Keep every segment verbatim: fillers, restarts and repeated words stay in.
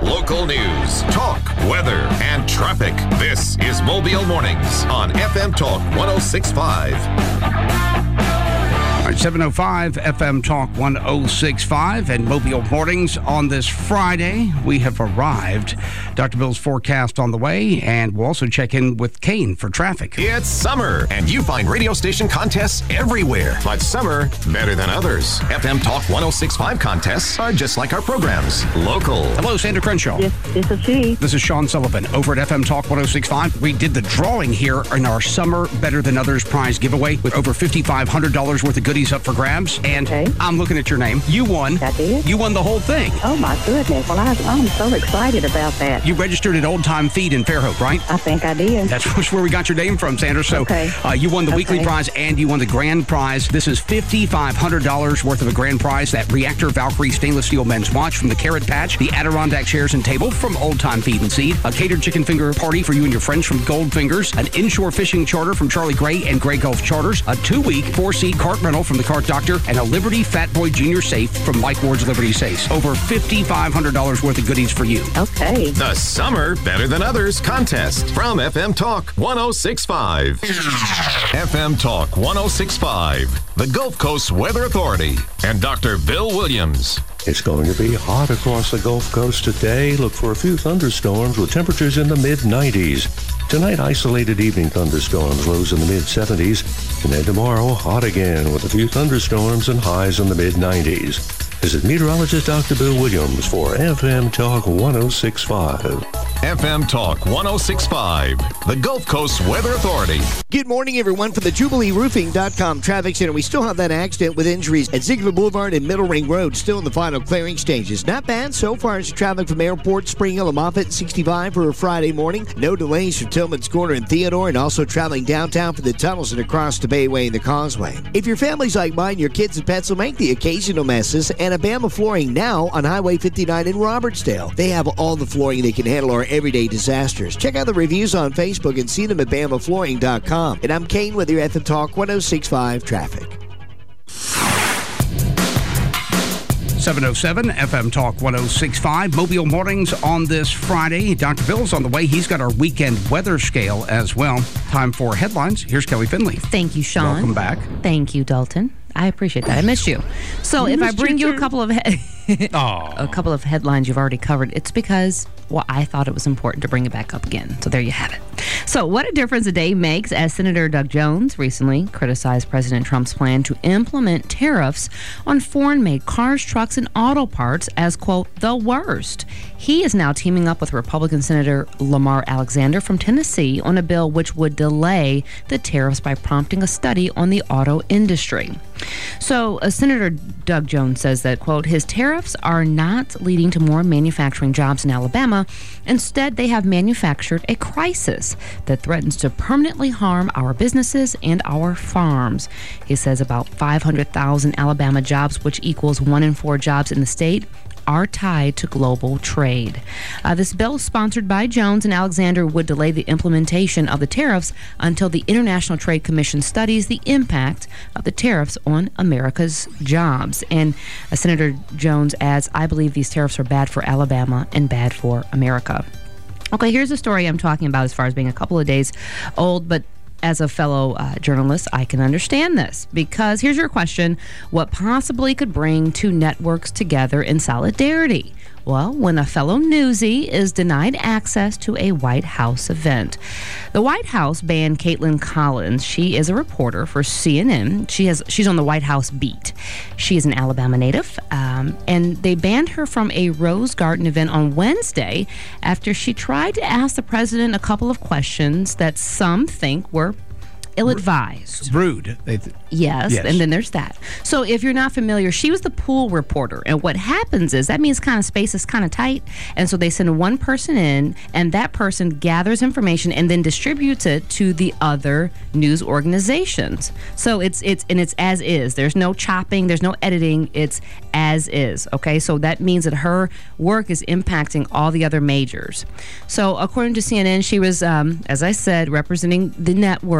Local news, talk, weather, and traffic. This is Mobile Mornings on F M Talk one oh six point five. All right, seven oh five F M Talk one oh six point five and Mobile Mornings on this Friday. We have arrived. Doctor Bill's forecast on the way, and we'll also check in with Kane for traffic. It's summer, and you find radio station contests everywhere. But summer better than others. F M Talk one oh six point five contests are just like our programs. Local. Hello, Sandra Crenshaw. This, this is she. This is Sean Sullivan over at F M Talk one oh six point five. We did the drawing here in our Summer Better Than Others prize giveaway with over five thousand five hundred dollars worth of goodies up for grabs. And okay. I'm looking at your name. You won. I did? You won the whole thing. Oh, my goodness. Well, I, I'm so excited about that. You registered at Old Time Feed in Fairhope, right? I think I did. That's where we got your name from, Sandra. So okay. uh, you won the okay. weekly prize and you won the grand prize. This is five thousand five hundred dollars worth of a grand prize. That Reactor Valkyrie stainless steel men's watch from the Carrot Patch, the Adirondack chairs and table from Old Time Feed and Seed, a catered chicken finger party for you and your friends from Goldfingers, an inshore fishing charter from Charlie Gray and Gray Gulf Charters, a two-week four-seat cart rental from the Cart Doctor, and a Liberty Fat Boy Junior safe from Mike Ward's Liberty Safes. Over five thousand five hundred dollars worth of goodies for you. Okay. The Summer Better Than Others contest from F M Talk one oh six point five. F M Talk one oh six point five, the Gulf Coast Weather Authority, and Doctor Bill Williams. It's going to be hot across the Gulf Coast today. Look for a few thunderstorms with temperatures in the mid nineties. Tonight, isolated evening thunderstorms, lows in the mid seventies. And then tomorrow, hot again with a few thunderstorms and highs in the mid nineties. This is meteorologist Doctor Bill Williams for F M Talk one oh six point five. F M Talk one oh six point five, the Gulf Coast Weather Authority. Good morning, everyone. For the Jubilee Roofing dot com Traffic Center, we still have that accident with injuries at Ziegler Boulevard and Middle Ring Road, still in the final clearing stages. Not bad so far as traffic from Airport, Spring Hill, and Moffett, sixty-five for a Friday morning. No delays from Tillman's Corner and Theodore, and also traveling downtown for the tunnels and across the Bayway and the Causeway. If your family's like mine, your kids and pets will make the occasional messes, and Alabama Flooring now on Highway fifty-nine in Robertsdale. They have all the flooring they can handle our everyday disasters. Check out the reviews on Facebook and see them at Bama Flooring dot com. And I'm Kane with your F M Talk one oh six point five traffic. seven oh seven F M Talk one oh six point five. Mobile Mornings on this Friday. Doctor Bill's on the way. He's got our weekend weather scale as well. Time for headlines. Here's Kelly Finley. Thank you, Sean. Welcome back. Thank you, Dalton. I appreciate that. I missed you. So if I bring you a couple of he- a couple of headlines you've already covered, it's because well, I thought it was important to bring it back up again. So there you have it. So what a difference a day makes, as Senator Doug Jones recently criticized President Trump's plan to implement tariffs on foreign-made cars, trucks, and auto parts as, quote, the worst. He is now teaming up with Republican Senator Lamar Alexander from Tennessee on a bill which would delay the tariffs by prompting a study on the auto industry. So uh, Senator Doug Jones says that, quote, his tariffs are not leading to more manufacturing jobs in Alabama. Instead, they have manufactured a crisis that threatens to permanently harm our businesses and our farms. He says about five hundred thousand Alabama jobs, which equals one in four jobs in the state, are tied to global trade. Uh, this bill, sponsored by Jones and Alexander, would delay the implementation of the tariffs until the International Trade Commission studies the impact of the tariffs on America's jobs. And uh, Senator Jones adds, I believe these tariffs are bad for Alabama and bad for America. Okay, here's the story I'm talking about as far as being a couple of days old, but as a fellow uh, journalist, I can understand this because here's your question. What possibly could bring two networks together in solidarity? Well, when a fellow newsie is denied access to a White House event. The White House banned Caitlin Collins. She is a reporter for C N N. She has she's on the White House beat. She is an Alabama native, um, and they banned her from a Rose Garden event on Wednesday after she tried to ask the president a couple of questions that some think were ill-advised. Rude. They th- yes, yes, and then there's that. So if you're not familiar, she was the pool reporter. And what happens is that means kind of space is kind of tight. And so they send one person in, and that person gathers information and then distributes it to the other news organizations. So it's it's and it's as is. There's no chopping. There's no editing. It's as is. Okay, so that means that her work is impacting all the other majors. So according to C N N, she was, um, as I said, representing the network as a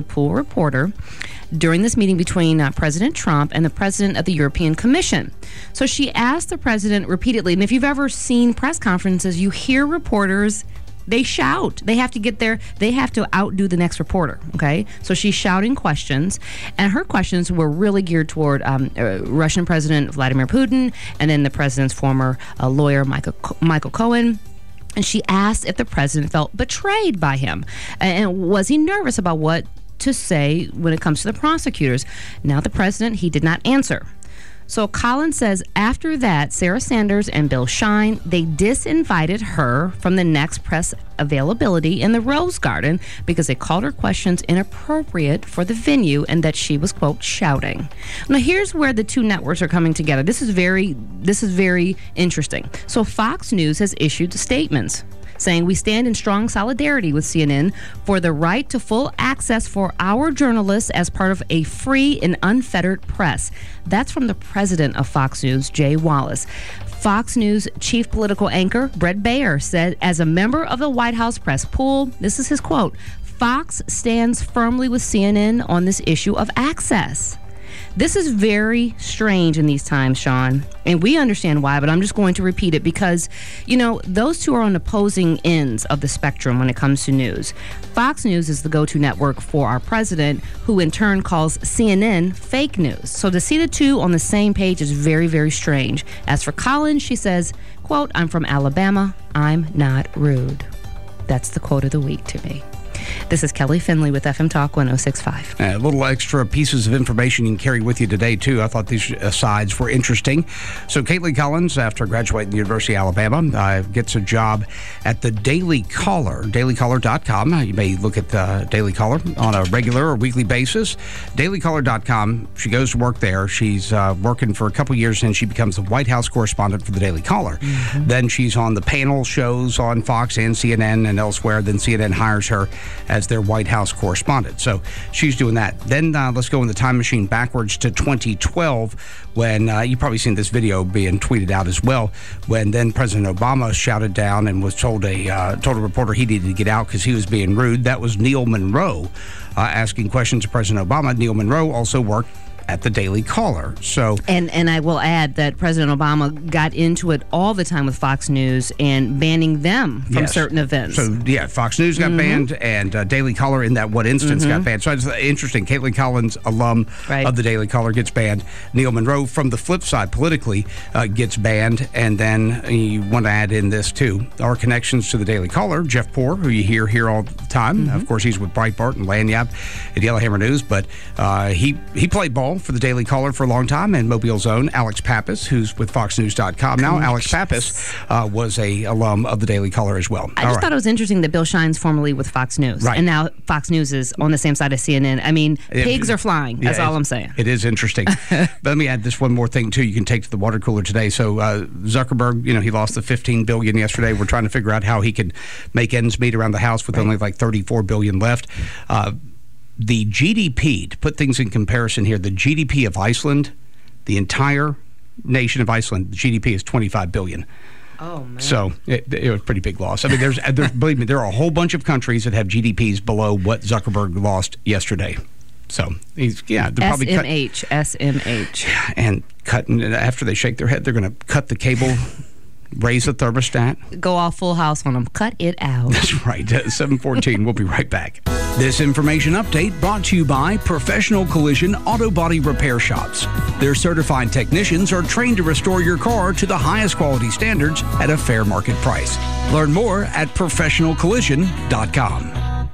Pool reporter during this meeting between uh, President Trump and the president of the European Commission. So she asked the president repeatedly, and if you've ever seen press conferences, you hear reporters, they shout. They have to get there. They have to outdo the next reporter, okay? So she's shouting questions, and her questions were really geared toward um, uh, Russian President Vladimir Putin and then the president's former uh, lawyer, Michael, Michael Cohen. And she asked if the president felt betrayed by him, and was he nervous about what to say when it comes to the prosecutors. Now, the president, he did not answer. So Collins says after that, Sarah Sanders and Bill Shine, they disinvited her from the next press availability in the Rose Garden because they called her questions inappropriate for the venue and that she was, quote, shouting. Now, here's where the two networks are coming together. This is very, this is very interesting. So Fox News has issued statements saying we stand in strong solidarity with C N N for the right to full access for our journalists as part of a free and unfettered press. That's from the president of Fox News, Jay Wallace. Fox News chief political anchor Bret Baier said, as a member of the White House press pool, this is his quote, Fox stands firmly with C N N on this issue of access. This is very strange in these times, Sean, and we understand why, but I'm just going to repeat it because, you know, those two are on opposing ends of the spectrum when it comes to news. Fox News is the go-to network for our president, who in turn calls C N N fake news. So to see the two on the same page is very, very strange. As for Collins, she says, quote, I'm from Alabama. I'm not rude. That's the quote of the week to me. This is Kelly Finley with F M Talk one oh six point five. A little extra pieces of information you can carry with you today, too. I thought these asides were interesting. So Caitlin Collins, after graduating the University of Alabama, uh, gets a job at the Daily Caller, daily caller dot com. You may look at the Daily Caller on a regular or weekly basis. daily caller dot com. She goes to work there. She's uh, working for a couple years, and she becomes the White House correspondent for the Daily Caller. Mm-hmm. Then she's on the panel shows on Fox and C N N and elsewhere. Then C N N hires her as their White House correspondent. So she's doing that. Then uh, let's go in the time machine backwards to twenty twelve, when uh, you've probably seen this video being tweeted out as well, when then President Obama shouted down and was told a uh, told a reporter he needed to get out because he was being rude. That was Neil Monroe uh, asking questions of President Obama. Neil Monroe also worked at the Daily Caller. So and and I will add that President Obama got into it all the time with Fox News and banning them from yes. certain events. So yeah, Fox News got mm-hmm. banned, and uh, Daily Caller in that one instance mm-hmm. got banned. So it's interesting. Caitlin Collins, alum right. of the Daily Caller, gets banned. Neil Monroe, from the flip side, politically, uh, gets banned. And then you want to add in this too: our connections to the Daily Caller. Jeff Poor, who you hear here all the time. Mm-hmm. Of course, he's with Breitbart and Lanyap at Yellowhammer News, but uh, he he played ball for the Daily Caller for a long time, and Mobile's own Alex Pappas, who's with Fox News dot com now. Alex Pappas uh, was a alum of the Daily Caller as well. I All just right. thought it was interesting that Bill Shine's formerly with Fox News, right. and now Fox News is on the same side as C N N. I mean, it, pigs are flying. That's yeah, all I'm saying. It is interesting. But let me add this one more thing too. You can take to the water cooler today. So uh, Zuckerberg, you know, he lost the fifteen billion dollars yesterday. We're trying to figure out how he can make ends meet around the house with right. only like thirty-four billion dollars left. Uh, The G D P, to put things in comparison here, the G D P of Iceland, the entire nation of Iceland, the G D P is twenty-five billion dollars. Oh, man. So it, it was a pretty big loss. I mean, there's, there's believe me, there are a whole bunch of countries that have G D Ps below what Zuckerberg lost yesterday. So he's, yeah, they're probably S M H, S M H. And cutting, after they shake their head, they're going to cut the cable. Raise the thermostat. Go all full house on them. Cut it out. That's right. seven fourteen. We'll be right back. This information update brought to you by Professional Collision Auto Body Repair Shops. Their certified technicians are trained to restore your car to the highest quality standards at a fair market price. Learn more at professional collision dot com.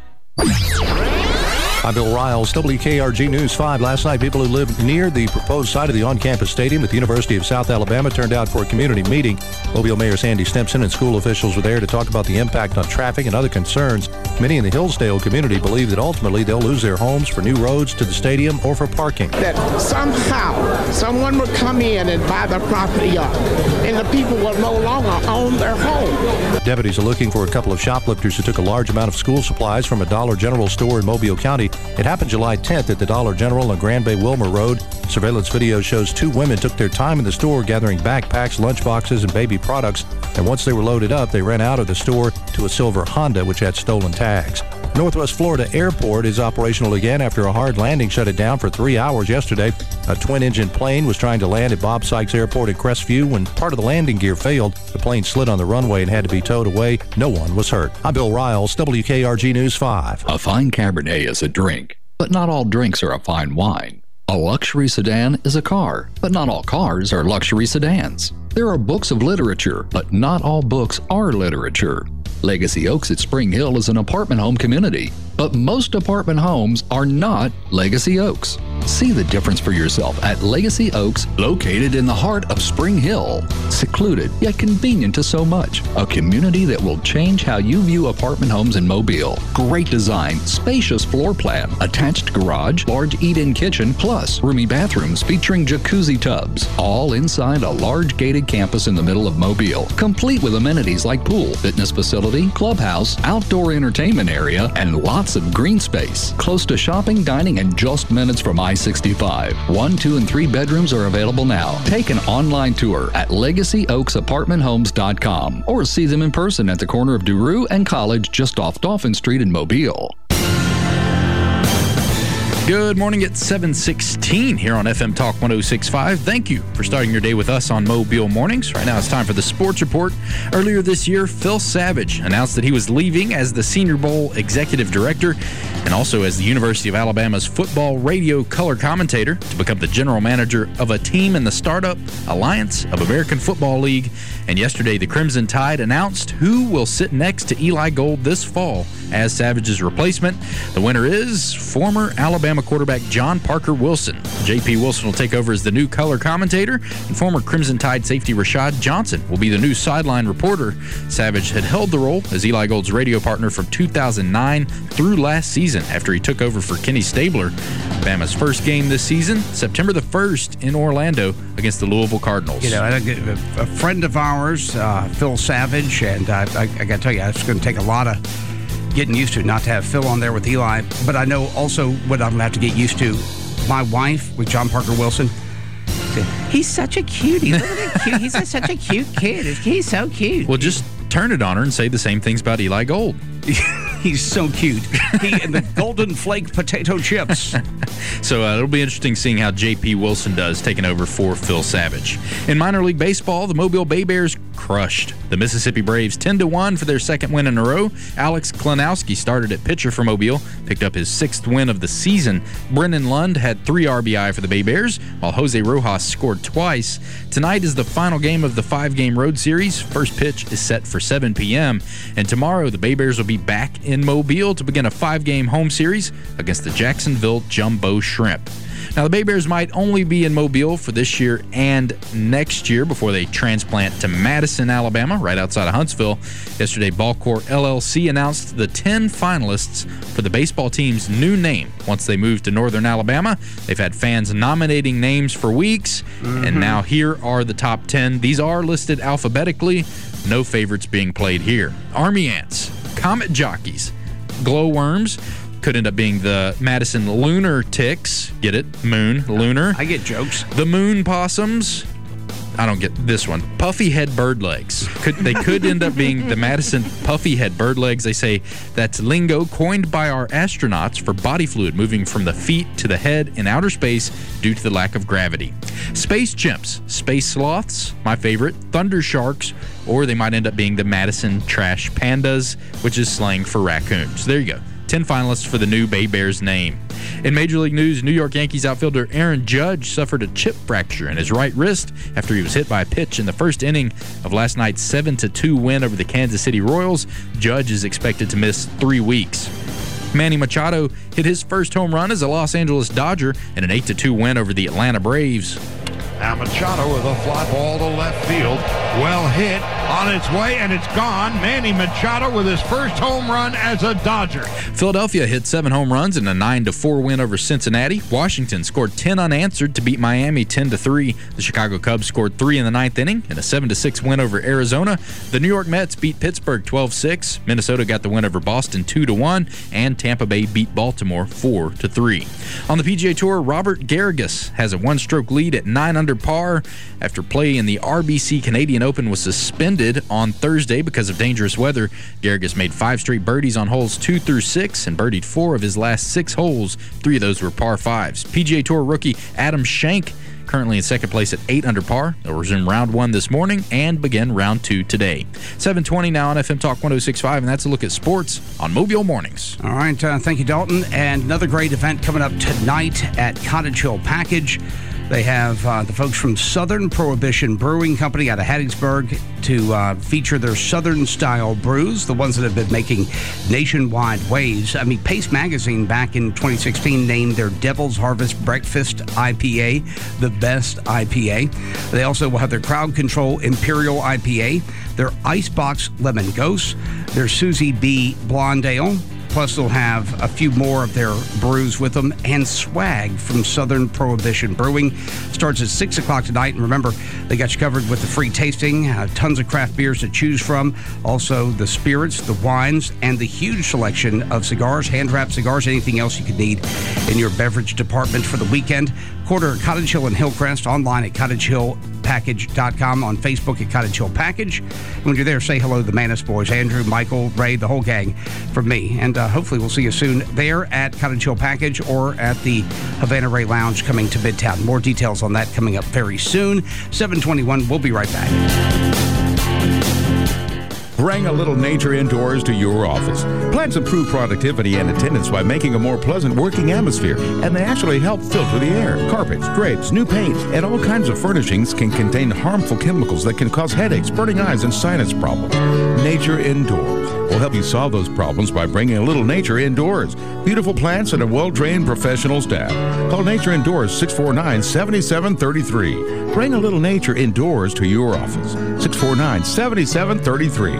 I'm Bill Riles, W K R G News five. Last night, people who lived near the proposed site of the on-campus stadium at the University of South Alabama turned out for a community meeting. Mobile Mayor Sandy Stimpson and school officials were there to talk about the impact on traffic and other concerns. Many in the Hillsdale community believe that ultimately they'll lose their homes for new roads to the stadium or for parking. That somehow someone would come in and buy the property up, and the people will no longer own their home. Deputies are looking for a couple of shoplifters who took a large amount of school supplies from a Dollar General store in Mobile County. It happened July tenth at the Dollar General on Grand Bay Wilmer Road. Surveillance video shows two women took their time in the store gathering backpacks, lunchboxes, and baby products. And once they were loaded up, they ran out of the store to a silver Honda, which had stolen tags. Northwest Florida Airport is operational again after a hard landing shut it down for three hours yesterday. A twin-engine plane was trying to land at Bob Sykes Airport in Crestview when part of the landing gear failed. The plane slid on the runway and had to be towed away. No one was hurt. I'm Bill Riles, W K R G News five. A fine Cabernet is a drink, but not all drinks are a fine wine. A luxury sedan is a car, but not all cars are luxury sedans. There are books of literature, but not all books are literature. Legacy Oaks at Spring Hill is an apartment home community, but most apartment homes are not Legacy Oaks. See the difference for yourself at Legacy Oaks, located in the heart of Spring Hill. Secluded, yet convenient to so much. A community that will change how you view apartment homes in Mobile. Great design, spacious floor plan, attached garage, large eat-in kitchen, plus roomy bathrooms featuring jacuzzi tubs. All inside a large gated campus in the middle of Mobile, complete with amenities like pool, fitness facility, clubhouse, outdoor entertainment area, and lots of green space. Close to shopping, dining, and just minutes from I sixty-five. One, two, and three bedrooms are available now. Take an online tour at legacy oaks apartment homes dot com or see them in person at the corner of Duroux and College just off Dolphin Street in Mobile. Good morning at seven sixteen here on F M Talk one oh six point five. Thank you for starting your day with us on Mobile Mornings. Right now it's time for the Sports Report. Earlier this year, Phil Savage announced that he was leaving as the Senior Bowl Executive Director and also as the University of Alabama's football radio color commentator to become the general manager of a team in the Startup Alliance of American Football League. And yesterday, the Crimson Tide announced who will sit next to Eli Gold this fall as Savage's replacement. The winner is former Alabama quarterback John Parker Wilson. J P Wilson will take over as the new color commentator, and former Crimson Tide safety Rashad Johnson will be the new sideline reporter. Savage had held the role as Eli Gold's radio partner from two thousand nine through last season after he took over for Kenny Stabler. Bama's first game this season, September the first in Orlando against the Louisville Cardinals. You know, a friend of ours, uh, Phil Savage, and uh, I, I got to tell you, it's going to take a lot of getting used to not to have Phil on there with Eli, but I know also what I'm going to have to get used to. My wife with John Parker Wilson, he's such a cutie. Look at that cute. He's a, such a cute kid. He's so cute. Well, just turn it on her and say the same things about Eli Gold. He's so cute. He and the golden flake potato chips. So uh, it'll be interesting seeing how J P Wilson does taking over for Phil Savage. In minor league baseball, the Mobile Bay Bears crushed the Mississippi Braves ten to one for their second win in a row. Alex Klenowski started at pitcher for Mobile, picked up his sixth win of the season. Brennan Lund had three R B I for the Bay Bears, while Jose Rojas scored twice. Tonight is the final game of the five-game road series. First pitch is set for seven p.m. And tomorrow, the Bay Bears will be back in Mobile to begin a five-game home series against the Jacksonville Jumbo Shrimp. Now, the Bay Bears might only be in Mobile for this year and next year before they transplant to Madison, Alabama, right outside of Huntsville. Yesterday, Ballcourt L L C announced the ten finalists for the baseball team's new name once they moved to Northern Alabama. They've had fans nominating names for weeks, mm-hmm. and now here are the top ten. These are listed alphabetically. No favorites being played here. Army Ants, Comet Jockeys, Glowworms, could end up being the Madison Lunar Ticks. Get it? Moon, lunar. I get jokes. The Moon Possums. I don't get this one. Puffy Head Bird Legs. Could, they could end up being the Madison Puffy Head Bird Legs. They say that's lingo coined by our astronauts for body fluid moving from the feet to the head in outer space due to the lack of gravity. Space Chimps, Space Sloths, my favorite, Thunder Sharks, or they might end up being the Madison Trash Pandas, which is slang for raccoons. There you go. ten finalists for the new Bay Bears name. In Major League news, New York Yankees outfielder Aaron Judge suffered a chip fracture in his right wrist after he was hit by a pitch in the first inning of last night's seven to two win over the Kansas City Royals. Judge is expected to miss three weeks. Manny Machado hit his first home run as a Los Angeles Dodger in an eight to two win over the Atlanta Braves. Now Machado with a fly ball to left field. Well hit, on its way, and it's gone. Manny Machado with his first home run as a Dodger. Philadelphia hit seven home runs in a nine to four win over Cincinnati. Washington scored ten unanswered to beat Miami ten to three. The Chicago Cubs scored three in the ninth inning in a seven to six win over Arizona. The New York Mets beat Pittsburgh twelve six. Minnesota got the win over Boston two to one, and Tampa Bay beat Baltimore four to three. On the P G A Tour, Robert Garrigus has a one-stroke lead at nine under par after play in the R B C Canadian Open was suspended suspended on Thursday because of dangerous weather. Garrigus made five straight birdies on holes two through six and birdied four of his last six holes. Three of those were par fives. P G A Tour rookie Adam Schenk currently in second place at eight under par. They'll resume round one this morning and begin round two today. seven twenty now on F M Talk one oh six point five, and that's a look at sports on Mobile Mornings. All right, uh, thank you, Dalton. And another great event coming up tonight at Cottage Hill Package. They have uh, the folks from Southern Prohibition Brewing Company out of Hattiesburg to uh, feature their Southern-style brews, the ones that have been making nationwide waves. I mean, Pace Magazine back in twenty sixteen named their Devil's Harvest Breakfast I P A the best I P A. They also will have their Crowd Control Imperial I P A, their Icebox Lemon Ghost, their Susie B Blonde Ale. Plus, they'll have a few more of their brews with them and swag from Southern Prohibition Brewing. Starts at six o'clock tonight. And remember, they got you covered with the free tasting, uh, tons of craft beers to choose from. Also, the spirits, the wines, and the huge selection of cigars, hand-wrapped cigars, anything else you could need in your beverage department for the weekend. Quarter at Cottage Hill and Hillcrest, online at cottage hill package dot com, on Facebook at Cottage Hill Package. When you're there, say hello to the Manis boys, Andrew, Michael, Ray, the whole gang from me. And uh, hopefully we'll see you soon there at Cottage Hill Package or at the Havana Ray Lounge coming to Midtown. More details on that coming up very soon. seven twenty-one, we'll be right back. Bring a little nature indoors to your office. Plants improve productivity and attendance by making a more pleasant working atmosphere, and they actually help filter the air. Carpets, drapes, new paint, and all kinds of furnishings can contain harmful chemicals that can cause headaches, burning eyes, and sinus problems. Nature Indoors will help you solve those problems by bringing a little nature indoors. Beautiful plants and a well-trained professional staff. Call Nature Indoors six four nine, seven seven three three. Bring a little nature indoors to your office. six four nine, seven seven three three.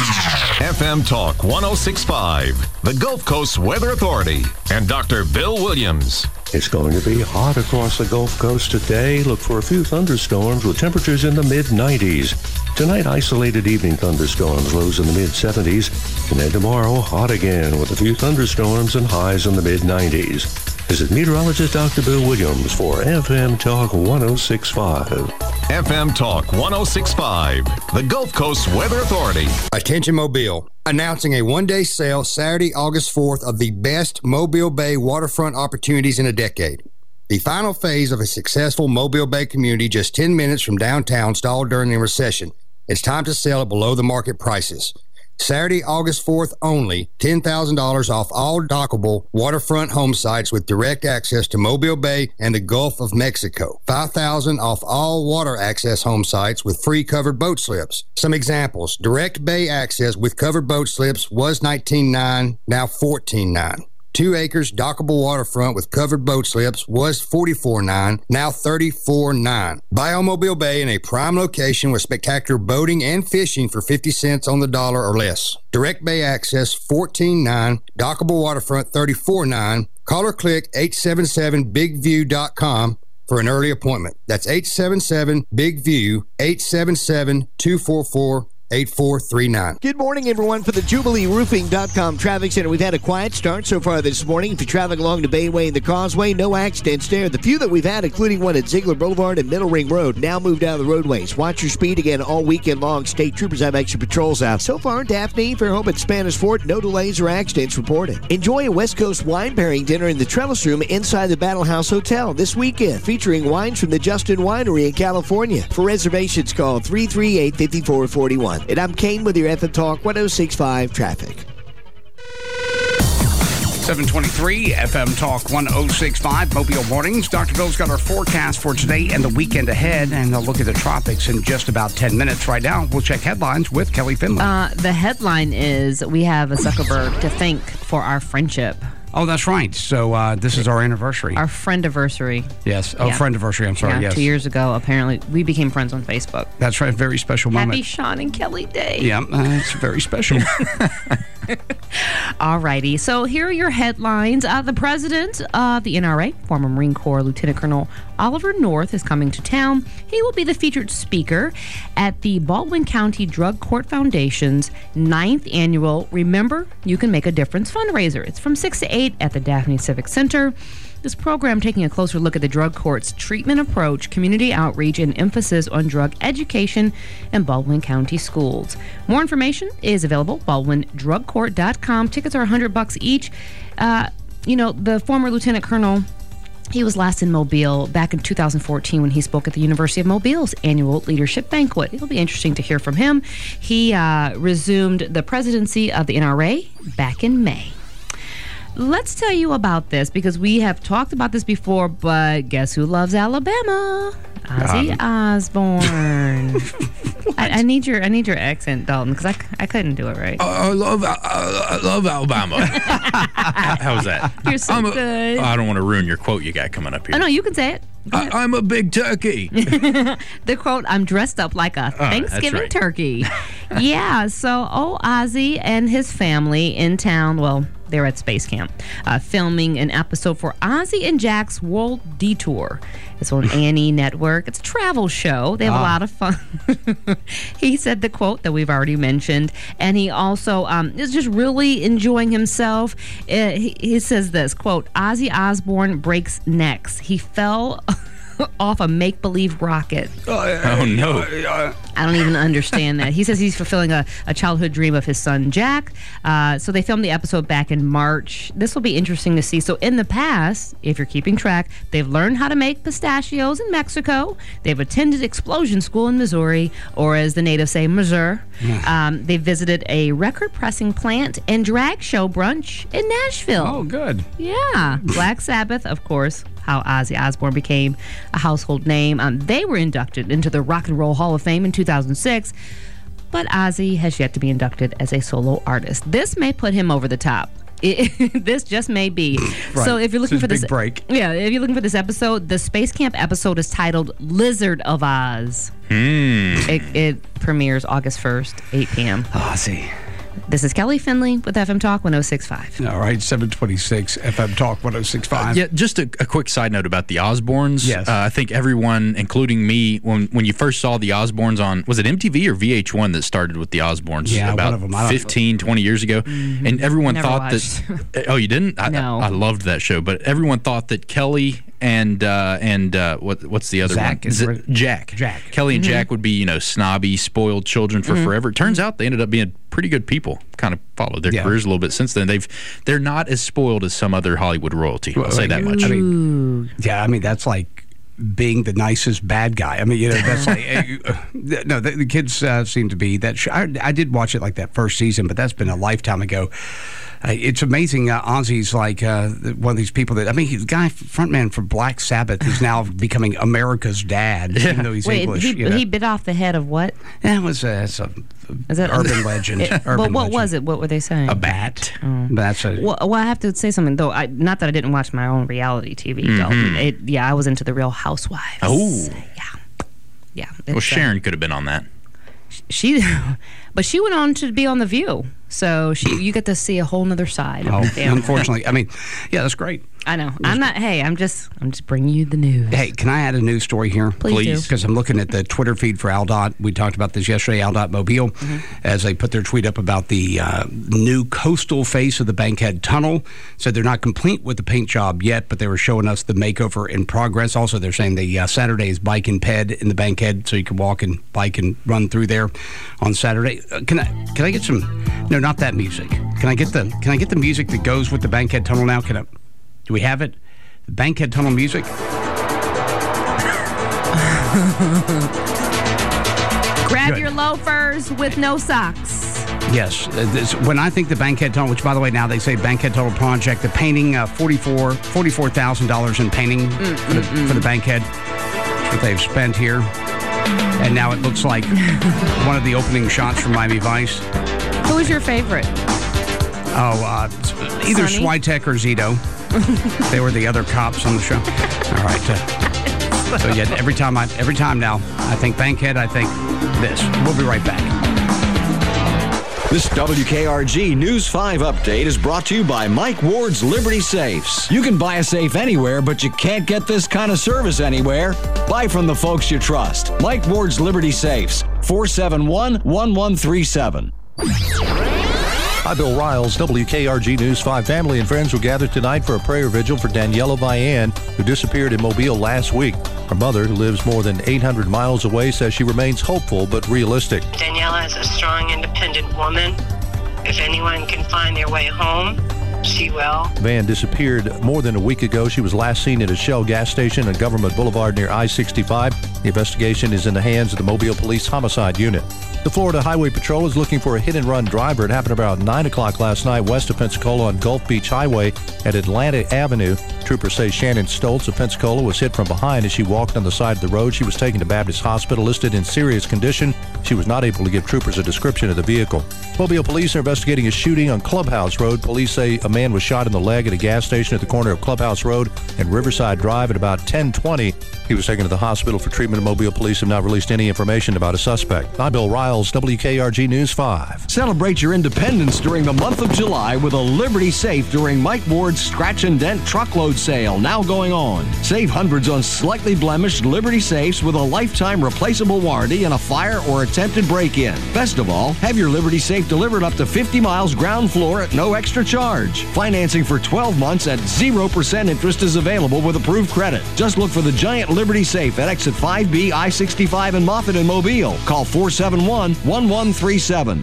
F M Talk one oh six point five, the Gulf Coast Weather Authority, and Doctor Bill Williams. It's going to be hot across the Gulf Coast today. Look for a few thunderstorms with temperatures in the mid nineties. Tonight, isolated evening thunderstorms, lows in the mid seventies. And then tomorrow, hot again with a few thunderstorms and highs in the mid nineties. This is meteorologist Doctor Bill Williams for F M Talk one oh six point five. F M Talk one oh six point five, the Gulf Coast Weather Authority. Attention Mobile, announcing a one-day sale Saturday, August fourth of the best Mobile Bay waterfront opportunities in a decade. The final phase of a successful Mobile Bay community just ten minutes from downtown stalled during the recession. It's time to sell at below the market prices. Saturday, August fourth only, ten thousand dollars off all dockable waterfront home sites with direct access to Mobile Bay and the Gulf of Mexico. five thousand dollars off all water access home sites with free covered boat slips. Some examples: direct bay access with covered boat slips was nineteen nine dollars, now fourteen nine dollars. Two acres dockable waterfront with covered boat slips was forty-four nine dollars, now thirty-four nine dollars. Buy on Mobile Bay in a prime location with spectacular boating and fishing for fifty cents on the dollar or less. Direct bay access fourteen nine dollars, dockable waterfront thirty-four nine dollars. Call or click eight seven seven big view dot com for an early appointment. That's eight seven seven big view, eight seven seven, two four four, eight four three nine. Good morning, everyone, for the Jubilee Roofing dot com Traffic Center. We've had a quiet start so far this morning. If you're traveling along the Bayway and the Causeway, no accidents there. The few that we've had, including one at Ziegler Boulevard and Middle Ring Road, now moved out of the roadways. Watch your speed again all weekend long. State troopers have extra patrols out. So far, Daphne, Fairhope, and Spanish Fort, no delays or accidents reported. Enjoy a West Coast wine pairing dinner in the Trellis Room inside the Battle House Hotel this weekend, featuring wines from the Justin Winery in California. For reservations, call three three eight, five four four one. And I'm Kane with your F M Talk one oh six point five traffic. seven twenty-three, F M Talk one oh six point five, Mobile Mornings. Doctor Bill's got our forecast for today and the weekend ahead, and they'll look at the tropics in just about ten minutes. Right now, we'll check headlines with Kelly Finley. Uh, the headline is, we have a Zuckerberg to thank for our friendship. Oh, that's right. So uh, this is our anniversary. Our friend-iversary. Yes. Oh, yeah. friend-iversary. I'm sorry. Yeah, yes. Two years ago, apparently, we became friends on Facebook. That's right. Very special moment. Happy Sean and Kelly Day. Yeah, uh, it's very special. All righty. So here are your headlines. Uh, the president of the N R A, former Marine Corps Lieutenant Colonel Oliver North, is coming to town. He will be the featured speaker at the Baldwin County Drug Court Foundation's ninth annual Remember You Can Make a Difference fundraiser. It's from six to eight at the Daphne Civic Center. This program taking a closer look at the drug court's treatment approach, community outreach, and emphasis on drug education in Baldwin County schools. More information is available at baldwin drug court dot com. Tickets are one hundred bucks each. Uh, you know, the former Lieutenant Colonel, he was last in Mobile back in two thousand fourteen when he spoke at the University of Mobile's annual leadership banquet. It'll be interesting to hear from him. He uh, resumed the presidency of the N R A back in May. Let's tell you about this because we have talked about this before, but guess who loves Alabama? Ozzy um. Osbourne. I, I need your I need your accent, Dalton, because I, I couldn't do it right. I love I, I love Alabama. How was that? You're so a, good. I don't want to ruin your quote you got coming up here. Oh, no, you can say it. I, I'm a big turkey. The quote, I'm dressed up like a Oh, Thanksgiving right. turkey. Yeah, so oh, Ozzy and his family in town, well, they're at Space Camp, uh, filming an episode for Ozzy and Jack's World Detour. It's on Annie Network. It's a travel show. They have Ah. a lot of fun. He said the quote that we've already mentioned, and he also um, is just really enjoying himself. Uh, he, he says this, quote, Ozzy Osbourne breaks necks. He fell off a make-believe rocket. Oh, no. I don't even understand that. He says he's fulfilling a, a childhood dream of his son, Jack. Uh, so they filmed the episode back in March. This will be interesting to see. So in the past, if you're keeping track, they've learned how to make pistachios in Mexico. They've attended explosion school in Missouri, or as the natives say, Missouri. Um, they visited a record pressing plant and drag show brunch in Nashville. Oh, good. Yeah. Black Sabbath, of course, how Ozzy Osbourne became a household name. Um, they were inducted into the Rock and Roll Hall of Fame in two thousand six, but Ozzy has yet to be inducted as a solo artist. This may put him over the top. It, this just may be. Right. So if you're looking It's for his this big break. yeah, if you're looking for this episode, the Space Camp episode is titled Lizard of Oz. Hmm. It, it premieres August first, eight p.m. Ozzy. This is Kelly Finley with F M Talk one oh six point five. All right, seven twenty-six F M Talk one oh six point five. Yeah, just a, a quick side note about the Osbournes. Yes. Uh, I think everyone, including me, when when you first saw the Osbournes on, was it M T V or V H one that started with the Osbournes Yeah, about one of them. I don't- fifteen, twenty years ago? Mm-hmm. And everyone Never thought watched. that... Oh, you didn't? I, No. I loved that show, but everyone thought that Kelly and uh, and uh, what what's the other Zach one? is Z- re- Jack. Jack. Kelly and Mm-hmm. Jack would be, you know, snobby, spoiled children for Mhm. forever. It turns out they ended up being pretty good people. Kind of followed their Yeah. careers a little bit since then. They've they're not as spoiled as some other Hollywood royalty. I'll say that much. I mean, yeah, I mean that's like being the nicest bad guy. I mean, you know, that's like uh, no. The, the kids uh, seem to be that. Sh- I, I did watch it like that first season, but that's been a lifetime ago. Uh, it's amazing. Uh, Ozzy's like uh, one of these people that I mean, he's the guy frontman for Black Sabbath is now becoming America's dad, even though he's Wait, English. he, you know? he bit off the head of what? That was uh, it's a Is that urban legend. It, urban but what legend. was it? What were they saying? A bat. Oh. That's a. Well, well, I have to say something though. I, not that I didn't watch my own reality T V. Mhm. Dalton. It, yeah, I was into the Real Housewives. Oh. Yeah. Well, it's, uh, Sharon could have been on that. She, but she went on to be on The View, so she you get to see a whole nother side. Oh, of the family. unfortunately, I mean, yeah, that's great. I know. I'm not. Hey, I'm just. I'm just bringing you the news. Hey, can I add a news story here? Please do. Please. Because I'm looking at the Twitter feed for AlDOT. We talked about this yesterday, AlDOT Mobile, as they put their tweet up about the uh, new coastal face of the Bankhead Tunnel. Said they're not complete with the paint job yet, but they were showing us the makeover in progress. Also, they're saying the uh, Saturday is bike and ped in the Bankhead, so you can walk and bike and run through there on Saturday. Uh, can I can I get some? No, not that music. Can I get the Can I get the music that goes with the Bankhead Tunnel now? Can I? Do we have it? The Bankhead Tunnel music. Grab Good. your loafers with no socks. Yes. uh, This, when I think the Bankhead Tunnel, which, by the way, now they say Bankhead Tunnel project, the painting, uh, forty-four forty-four thousand dollars in painting for the, for the Bankhead. That's what they've spent here. And now it looks like one of the opening shots from Miami Vice. Who's your favorite? Oh, uh, either Sonny? Switek or Zito. They were the other cops on the show. All right. Uh, so, yeah, every time, I, every time now, I think Bankhead, I think this. We'll be right back. This W K R G News five update is brought to you by Mike Ward's Liberty Safes. You can buy a safe anywhere, but you can't get this kind of service anywhere. Buy from the folks you trust. Mike Ward's Liberty Safes, four seven one, one one three seven. I'm Bill Riles, W K R G News five. Family and friends will gather tonight for a prayer vigil for Daniela Vian, who disappeared in Mobile last week. Her mother, who lives more than eight hundred miles away, says she remains hopeful but realistic. Daniela is a strong, independent woman. If anyone can find their way home, she will. Van disappeared more than a week ago. She was last seen at a Shell gas station on Government Boulevard near I sixty-five. The investigation is in the hands of the Mobile Police Homicide Unit. The Florida Highway Patrol is looking for a hit-and-run driver. It happened about nine o'clock last night west of Pensacola on Gulf Beach Highway at Atlantic Avenue. Troopers say Shannon Stoltz of Pensacola was hit from behind as she walked on the side of the road. She was taken to Baptist Hospital, listed in serious condition. She was not able to give troopers a description of the vehicle. Mobile police are investigating a shooting on Clubhouse Road. Police say a man was shot in the leg at a gas station at the corner of Clubhouse Road and Riverside Drive at about ten twenty. He was taken to the hospital for treatment. Mobile police have not released any information about a suspect. I'm Bill Riles, W K R G News five. Celebrate your independence during the month of July with a Liberty Safe during Mike Ward's Scratch and Dent Truckload Sale, now going on. Save hundreds on slightly blemished Liberty Safes with a lifetime replaceable warranty and a fire or attempted break-in. Best of all, have your Liberty Safe delivered up to fifty miles ground floor at no extra charge. Financing for twelve months at zero percent interest is available with approved credit. Just look for the giant Liberty Safe at exit five B, I sixty-five in Moffett and Mobile. Call four seven one, one one three seven.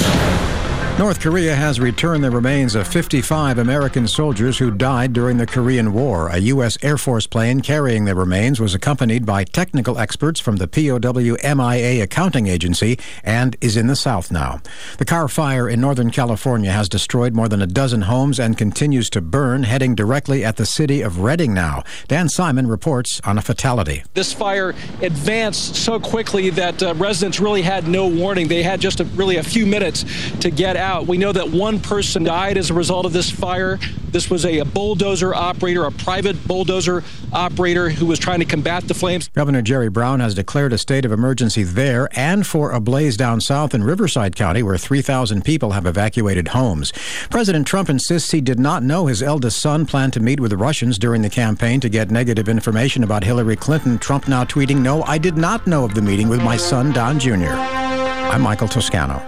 North Korea has returned the remains of fifty-five American soldiers who died during the Korean War. A U S Air Force plane carrying the remains was accompanied by technical experts from the P O W M I A accounting agency and is in the South now. The Carr Fire in Northern California has destroyed more than a dozen homes and continues to burn, heading directly at the city of Redding now. Dan Simon reports on a fatality. This fire advanced so quickly that uh, residents really had no warning. They had just a, really a few minutes to get out. We know that one person died as a result of this fire. This was a, a bulldozer operator, a private bulldozer operator who was trying to combat the flames. Governor Jerry Brown has declared a state of emergency there and for a blaze down south in Riverside County, where three thousand people have evacuated homes. President Trump insists he did not know his eldest son planned to meet with the Russians during the campaign to get negative information about Hillary Clinton. Trump now tweeting, "No, I did not know of the meeting with my son, Don Junior" I'm Michael Toscano.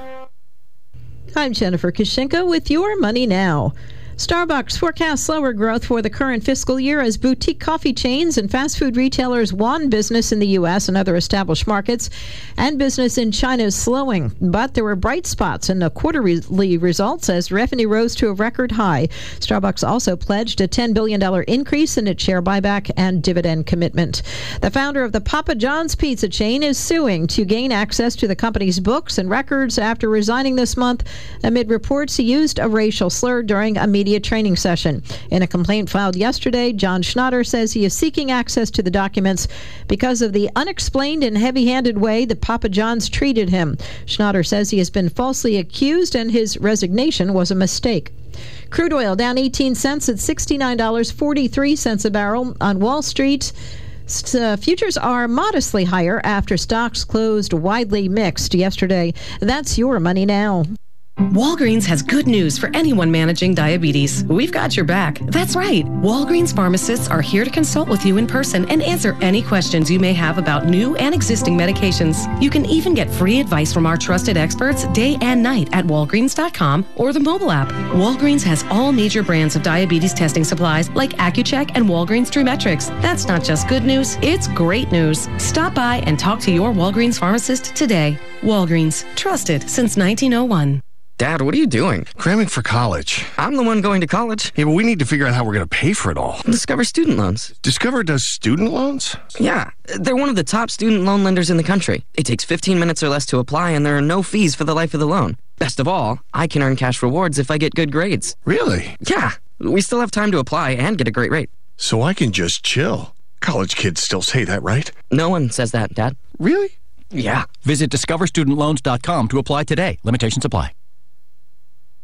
I'm Jennifer Kushinka with Your Money Now. Starbucks forecasts slower growth for the current fiscal year as boutique coffee chains and fast food retailers won business in the U S and other established markets, and business in China is slowing. But there were bright spots in the quarterly results as revenue rose to a record high. Starbucks also pledged a ten billion dollars increase in its share buyback and dividend commitment. The founder of the Papa John's pizza chain is suing to gain access to the company's books and records after resigning this month amid reports he used a racial slur during a meeting training session. In a complaint filed yesterday, John Schnatter says he is seeking access to the documents because of the unexplained and heavy-handed way that Papa John's treated him. Schnatter says he has been falsely accused and his resignation was a mistake. Crude oil down eighteen cents at sixty-nine dollars and forty-three cents a barrel on Wall Street. Uh, futures are modestly higher after stocks closed widely mixed yesterday. That's Your Money Now. Walgreens has good news for anyone managing diabetes. We've got your back. That's right. Walgreens pharmacists are here to consult with you in person and answer any questions you may have about new and existing medications. You can even get free advice from our trusted experts day and night at walgreens dot com or the mobile app. Walgreens has all major brands of diabetes testing supplies like Accu-Check and Walgreens Trimetrix. That's not just good news, it's great news. Stop by and talk to your Walgreens pharmacist today. Walgreens, trusted since nineteen oh one. Dad, what are you doing? Cramming for college. I'm the one going to college. Yeah, but we need to figure out how we're going to pay for it all. Discover Student Loans. Discover does student loans? Yeah. They're one of the top student loan lenders in the country. It takes fifteen minutes or less to apply, and there are no fees for the life of the loan. Best of all, I can earn cash rewards if I get good grades. Really? Yeah. We still have time to apply and get a great rate. So I can just chill. College kids still say that, right? No one says that, Dad. Really? Yeah. Visit discover student loans dot com to apply today. Limitations apply.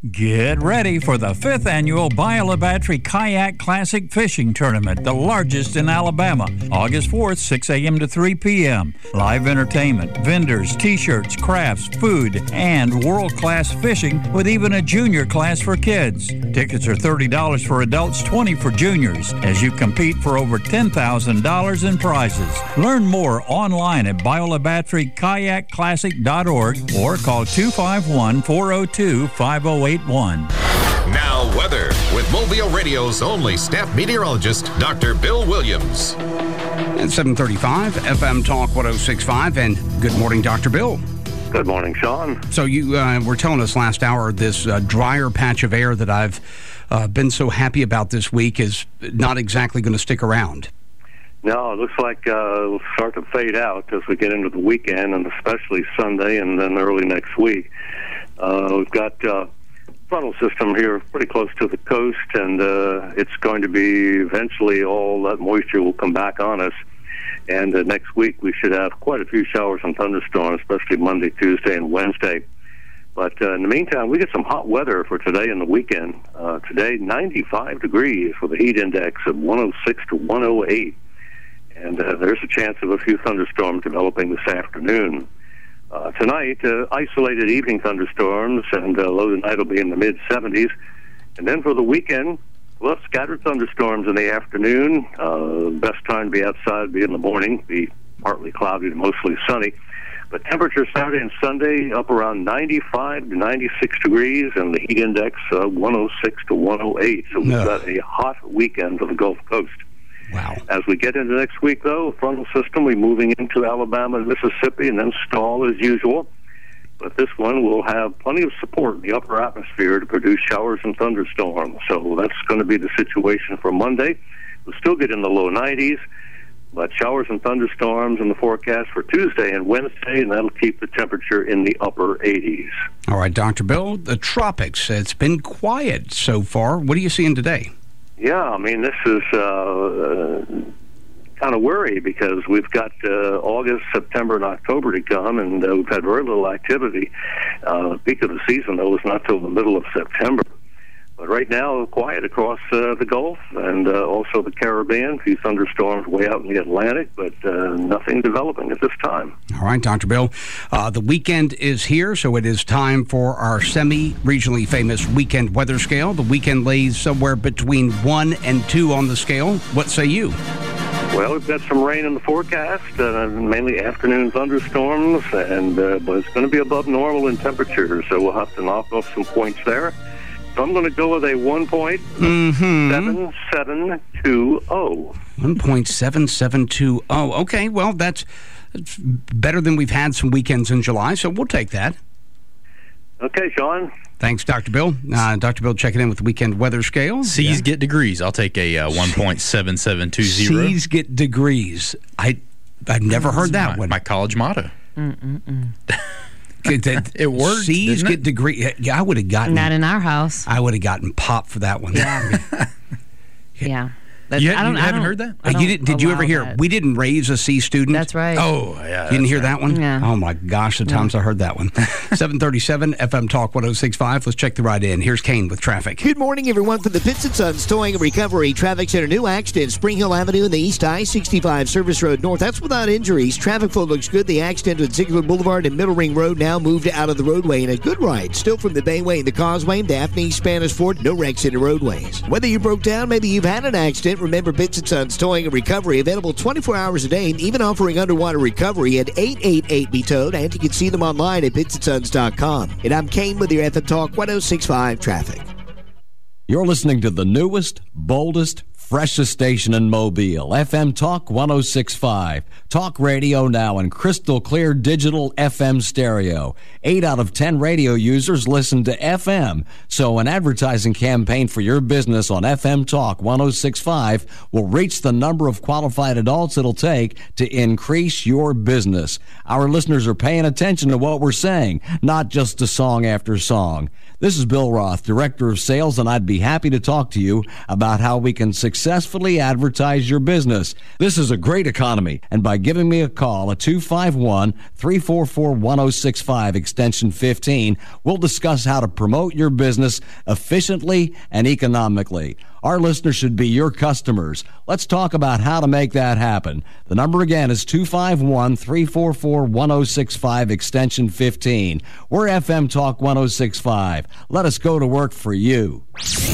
Get ready for the fifth annual Biola Battery Kayak Classic Fishing Tournament, the largest in Alabama. August fourth, six a.m. to three p.m. Live entertainment, vendors, t-shirts, crafts, food, and world-class fishing with even a junior class for kids. Tickets are thirty dollars for adults, twenty dollars for juniors, as you compete for over ten thousand dollars in prizes. Learn more online at biola battery kayak classic dot org or call two five one, four oh two, five oh eight one. Now weather with Mobile Radio's only staff meteorologist, Doctor Bill Williams. At seven thirty-five, F M Talk one oh six point five, and good morning, Doctor Bill. Good morning, Sean. So you uh, were telling us last hour this uh, drier patch of air that I've uh, been so happy about this week is not exactly going to stick around. No, it looks like uh, it'll start to fade out as we get into the weekend, and especially Sunday and then early next week. Uh, we've got uh, frontal system here pretty close to the coast, and uh, it's going to be eventually all that moisture will come back on us. And uh, next week we should have quite a few showers and thunderstorms, especially Monday, Tuesday, and Wednesday. But uh, in the meantime, we get some hot weather for today and the weekend. Uh, today, ninety-five degrees with a heat index of one oh six to one oh eight. And uh, there's a chance of a few thunderstorms developing this afternoon. Uh, tonight, uh, isolated evening thunderstorms, and uh, low tonight will be in the mid seventies. And then for the weekend, well, scattered thunderstorms in the afternoon. Uh, best time to be outside would be in the morning, be partly cloudy to mostly sunny. But temperatures Saturday and Sunday up around ninety-five to ninety-six degrees, and the heat index uh, one oh six to one oh eight. So we've no. got a hot weekend for the Gulf Coast. Wow. As we get into next week, though, frontal system, we're moving into Alabama and Mississippi, and then stall as usual. But this one will have plenty of support in the upper atmosphere to produce showers and thunderstorms. So that's going to be the situation for Monday. We'll still get in the low nineties, but showers and thunderstorms in the forecast for Tuesday and Wednesday, and that'll keep the temperature in the upper eighties. All right, Doctor Bill, the tropics, it's been quiet so far. What are you seeing today? Yeah, I mean, this is uh, uh, kind of worry because we've got uh, August, September, and October to come, and uh, we've had very little activity. Uh, the peak of the season, though, is not till the middle of September. But right now, quiet across uh, the Gulf and uh, also the Caribbean. A few thunderstorms way out in the Atlantic, but uh, nothing developing at this time. All right, Doctor Bill. Uh, the weekend is here, so it is time for our semi-regionally famous weekend weather scale. The weekend lays somewhere between one and two on the scale. What say you? Well, we've got some rain in the forecast, uh, mainly afternoon thunderstorms, and uh, but it's going to be above normal in temperature, so we'll have to knock off some points there. So I'm going to go with a one point seven seven two oh. one point seven seven two oh. Okay, well, that's, that's better than we've had some weekends in July, so we'll take that. Okay, Sean. Thanks, Doctor Bill. Uh, Doctor Bill checking in with the weekend weather scale. Seas yeah. get degrees. I'll take a uh, one point seven seven two oh. Seas get degrees. I, I've never heard that my, one. My college motto. Mm-mm-mm. It worked. Seas get it? degree. Yeah, I would have gotten. Not in our house. I would have gotten popped for that one. Yeah. yeah. You, I don't, you I haven't don't, heard that? Uh, you did, did you ever hear, that. we didn't raise a C student? That's right. Oh, yeah. You didn't hear right. that one? Yeah. Oh, my gosh, the times yeah. I heard that one. seven thirty-seven, F M Talk one oh six point five. Let's check the ride in. Here's Kane with traffic. Good morning, everyone. From the Pitts and Sons Towing and Recovery Traffic Center, new accident, Spring Hill Avenue and the East I sixty-five Service Road North. That's without injuries. Traffic flow looks good. The accident at Ziegler Boulevard and Middle Ring Road now moved out of the roadway, and a good ride. Still from the Bayway and the Causeway, Daphne, Spanish Fort, no wrecks in the roadways. Whether you broke down, maybe you've had an accident, remember Pitts and Sons Towing and Recovery, available twenty-four hours a day, even offering underwater recovery at eight eight eight be towed, and you can see them online at pitts and sons dot com. And I'm Kane with your F M Talk one oh six point five traffic. You're listening to the newest, boldest, freshest station in Mobile, F M Talk one oh six point five. Talk radio now in crystal clear digital F M stereo. Eight out of ten radio users listen to F M, so an advertising campaign for your business on F M Talk one oh six point five will reach the number of qualified adults it'll take to increase your business. Our listeners are paying attention to what we're saying, not just to song after song. This is Bill Roth, Director of Sales, and I'd be happy to talk to you about how we can succeed successfully advertise your business. This is a great economy, and by giving me a call at two five one, three four four, one oh six five, extension fifteen, we'll discuss how to promote your business efficiently and economically. Our listeners should be your customers. Let's talk about how to make that happen. The number again is two five one, three four four, one oh six five, extension fifteen. We're F M Talk one oh six point five. Let us go to work for you.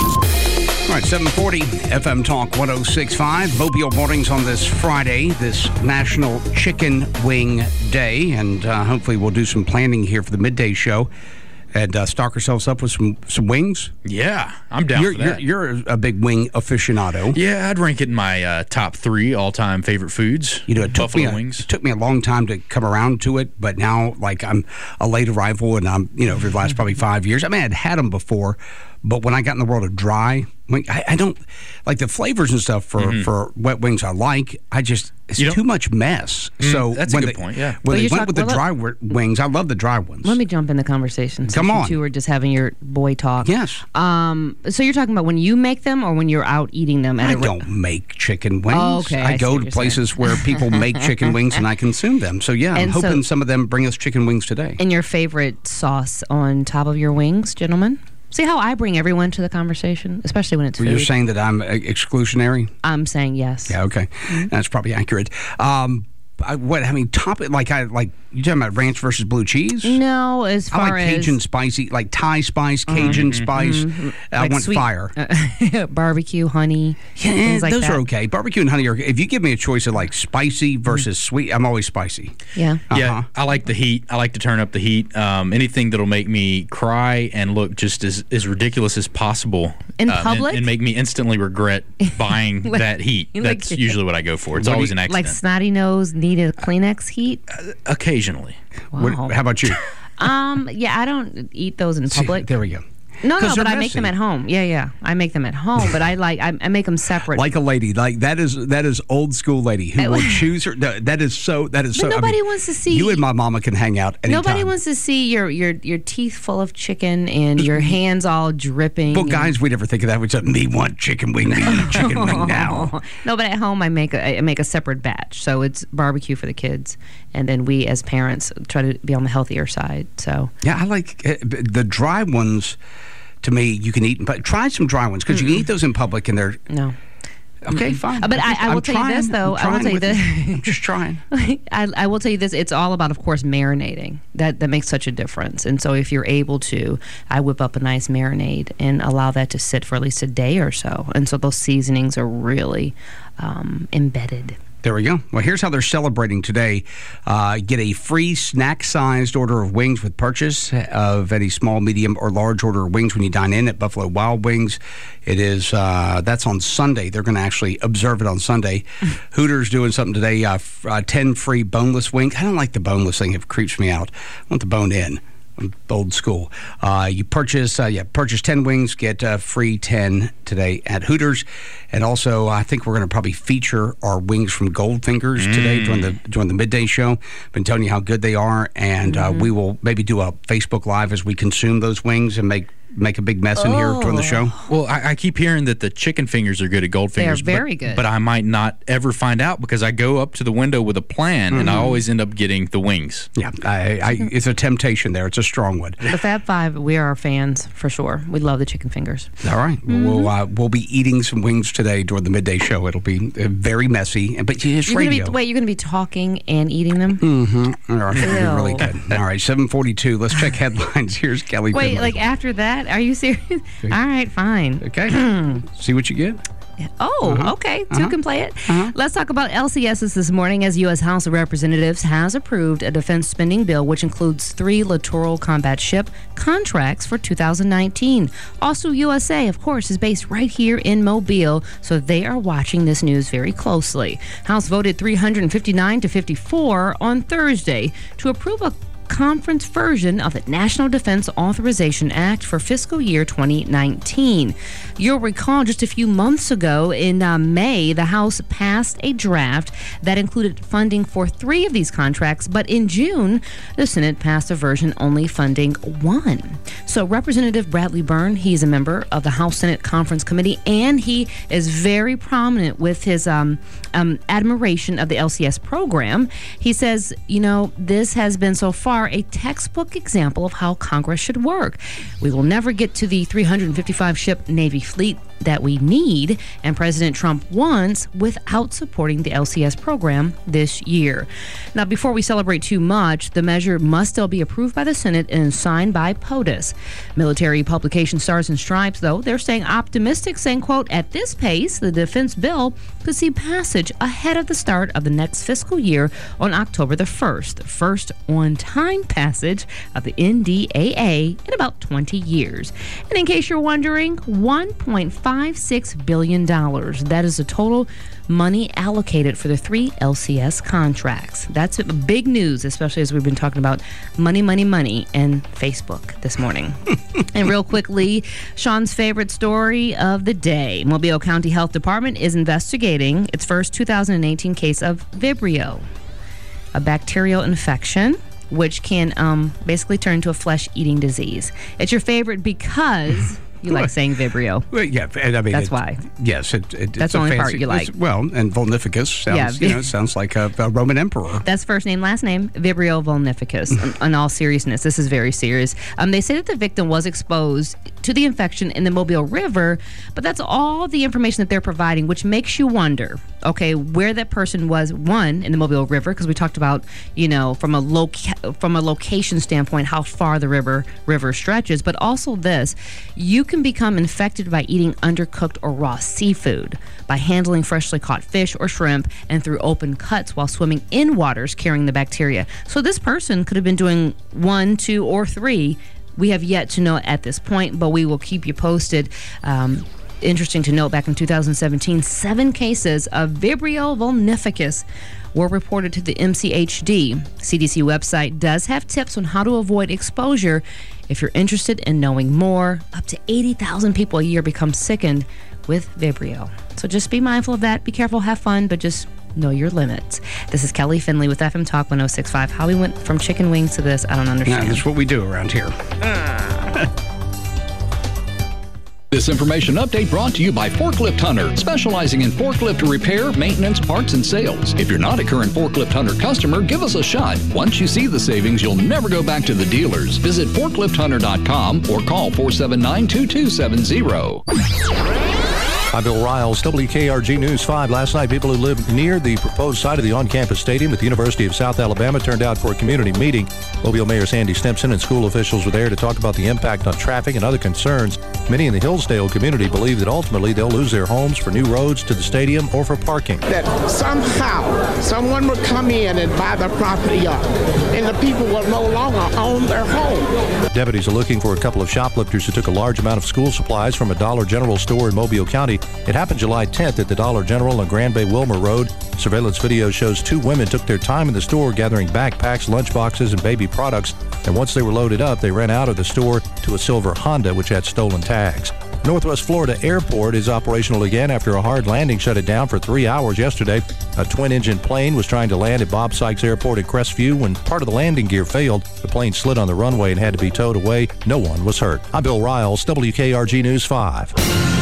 All right, seven forty, F M Talk one oh six point five. Mobile mornings on this Friday, this National Chicken Wing Day, and uh, hopefully we'll do some planning here for the midday show and uh, stock ourselves up with some, some wings. Yeah, I'm down you're, for that. You're, you're a big wing aficionado. Yeah, I'd rank it in my uh, top three all-time favorite foods. You know, it took Buffalo me a, wings. It took me a long time to come around to it, but now, like, I'm a late arrival, and I'm, you know, for the last probably five years. I mean, I'd had them before, but when I got in the world of dry, I, I don't, like the flavors and stuff for, mm-hmm. for wet wings I like, I just, it's too much mess. Mm, so that's a when good they, point, yeah. When Well, they you're went talk- with the well, dry let- w- wings, I love the dry ones. Let me jump in the conversation. Come since on. You two were just having your boy talk. Yes. Um. So you're talking about when you make them or when you're out eating them? At I a re- don't make chicken wings. Oh, okay, I, I see go what to you're places saying. where people make chicken wings and I consume them. So, yeah, I'm And so- hoping some of them bring us chicken wings today. And your favorite sauce on top of your wings, gentlemen? See how I bring everyone to the conversation, especially when it's food. You're saying that I'm uh, exclusionary? I'm saying yes. Yeah, okay. Mm-hmm. That's probably accurate. Um, I, what, I mean, top it, like, I, like, you talking about ranch versus blue cheese? No, as far I like Cajun as spicy, like Thai spice, Cajun Mhm, spice. mhm. I Like want sweet- fire. uh, barbecue, honey, Yeah, things like those that. are okay. Barbecue and honey are. If you give me a choice of like spicy versus sweet, I'm always spicy. Yeah. Yeah, Uh-huh. I like the heat. I like to turn up the heat. Um, anything that'll make me cry and look just as, as ridiculous as possible. In uh, public? And, and make me instantly regret buying Like- that heat. like- That's usually what I go for. It's What do always you- an accident. Like snotty nose, need a Kleenex heat. Occasionally. What- Wow. how about you? Um. Yeah, I don't eat those in See, public. there we go. No, no, 'Cause but they're I make them messy. at home. Yeah, yeah, I make them at home. But I like I, I make them separate. Like a lady, like that is that is old school lady who will choose her. no, That is so. That is But so. I nobody mean, wants to see- You and my mama can hang out anytime. Nobody wants to see your your your teeth full of chicken and your hands all dripping. Well, and- guys, we never think of that. We said, "Me want chicken wing, me eat chicken wing now." No, but at home I make a I make a separate batch. So it's barbecue for the kids, and then we as parents try to be on the healthier side. So Yeah, I like uh, the dry ones. To me, you can eat, but try some dry ones because you can eat those in public and they're no. okay. Mm-mm. Fine, Uh, But I'm I, just- I will I'm tell you trying- this, though. I'm I will trying tell you with this. you. I'm just trying. I, I will tell you this. It's all about, of course, marinating. That that makes such a difference. And so if you're able to, I whip up a nice marinade and allow that to sit for at least a day or so. And so those seasonings are really um, embedded. There we go. Well, here's how they're celebrating today. Uh, get a free snack-sized order of wings with purchase of any small, medium, or large order of wings when you dine in at Buffalo Wild Wings. It is, uh, that's on Sunday. They're going to actually observe it on Sunday. Hooters doing something today, uh, f- uh, ten free boneless wings. I don't like the boneless thing. It creeps me out. I want the bone in. I'm old school. Uh, you purchase, uh, yeah, purchase ten wings, get uh, free ten today at Hooters, and also I think we're going to probably feature our wings from Goldfingers Mm. today during the during the midday show. Been telling you how good they are, and uh, we will maybe do a Facebook Live as we consume those wings and make make a big mess in here during the show. Well, I, I keep hearing that the chicken fingers are good at Goldfingers. They are but- very good. But I might not ever find out because I go up to the window with a plan and I Mhm. always end up getting the wings. Yeah, I, I, it's a temptation there. It's a strong one. The Fab Five, we are fans for sure. We love the chicken fingers. All right. We'll uh, we'll be eating some wings today during the midday show. It'll be uh, very messy, but it's You're gonna radio. be, wait, you're going to be talking and eating them? Mm-hmm. All right, it'll be really Ew. good. All right, seven forty-two. Let's check headlines. Here's Kelly. Wait, Finley. like after that? Are you serious? All right, fine. Okay. See what you get. Oh, Uh-huh. okay. Two Uh-huh. can play it. Let's talk about L C Ss this morning as U S House of Representatives has approved a defense spending bill which includes three littoral combat ship contracts for two thousand nineteen. Also, U S A, of course, is based right here in Mobile, so they are watching this news very closely. House voted three hundred fifty-nine to fifty-four on Thursday to approve a conference version of the National Defense Authorization Act for fiscal year twenty nineteen. You'll recall just a few months ago in uh, May, the House passed a draft that included funding for three of these contracts, but in June, the Senate passed a version only funding one. So Representative Bradley Byrne, he's a member of the House Senate Conference Committee, and he is very prominent with his um, um, admiration of the L C S program. He says, you know, this has been so far a textbook example of how Congress should work. We will never get to the three hundred fifty-five ship Navy fleet that we need and President Trump wants without supporting the L C S program this year. Now, before we celebrate too much, the measure must still be approved by the Senate and signed by POTUS. Military publication Stars and Stripes, though, they're staying optimistic, saying, quote, at this pace, the defense bill could see passage ahead of the start of the next fiscal year on October the first, the first on-time passage of the N D A A in about twenty years. And in case you're wondering, one point five six billion dollars. That is the total money allocated for the three L C S contracts. That's big news, especially as we've been talking about money, money, money, and Facebook this morning. And real quickly, Sean's favorite story of the day. Mobile County Health Department is investigating its first two thousand eighteen case of Vibrio, a bacterial infection which can um, basically turn into a flesh-eating disease. It's your favorite because you like saying Vibrio. Well, yeah, and I mean that's it, why. Yes, it, it, that's it's the only fancy, part you like. Well, and Volnificus sounds, yeah. you know, sounds like a, a Roman emperor. That's first name, last name, Vibrio vulnificus. in, in all seriousness, this is very serious. Um, they say that the victim was exposed to the infection in the Mobile River, but that's all the information that they're providing, which makes you wonder, okay, where that person was, one, in the Mobile River, because we talked about, you know, from a loca- from a location standpoint, how far the river river stretches, but also this, you can become infected by eating undercooked or raw seafood, by handling freshly caught fish or shrimp, and through open cuts while swimming in waters carrying the bacteria. So this person could have been doing one, two, or three. We have yet to know at this point, but we will keep you posted. Um, interesting to note, back in two thousand seventeen, seven cases of Vibrio vulnificus were reported to the M C H D. C D C website does have tips on how to avoid exposure. If you're interested in knowing more, up to eighty thousand people a year become sickened with Vibrio. So just be mindful of that. Be careful, have fun, but just know your limits. This is Kelly Finley with F M Talk one oh six point five. How we went from chicken wings to this, I don't understand. Yeah, that's what we do around here. This information update brought to you by Forklift Hunter, specializing in forklift repair, maintenance, parts, and sales. If you're not a current Forklift Hunter customer, give us a shot. Once you see the savings, you'll never go back to the dealers. Visit forklift hunter dot com or call four seven nine, two two seven zero. I'm Bill Riles, W K R G News five. Last night, people who lived near the proposed site of the on-campus stadium at the University of South Alabama turned out for a community meeting. Mobile Mayor Sandy Stimpson and school officials were there to talk about the impact on traffic and other concerns. Many in the Hillsdale community believe that ultimately they'll lose their homes for new roads to the stadium or for parking. That somehow someone would come in and buy the property up, and the people will no longer own their home. Deputies are looking for a couple of shoplifters who took a large amount of school supplies from a Dollar General store in Mobile County. It happened July tenth at the Dollar General on Grand Bay Wilmer Road. Surveillance video shows two women took their time in the store gathering backpacks, lunchboxes, and baby products. And once they were loaded up, they ran out of the store to a silver Honda, which had stolen tags. Northwest Florida Airport is operational again after a hard landing shut it down for three hours yesterday. A twin-engine plane was trying to land at Bob Sykes Airport at Crestview when part of the landing gear failed. The plane slid on the runway and had to be towed away. No one was hurt. I'm Bill Riles, W K R G News five.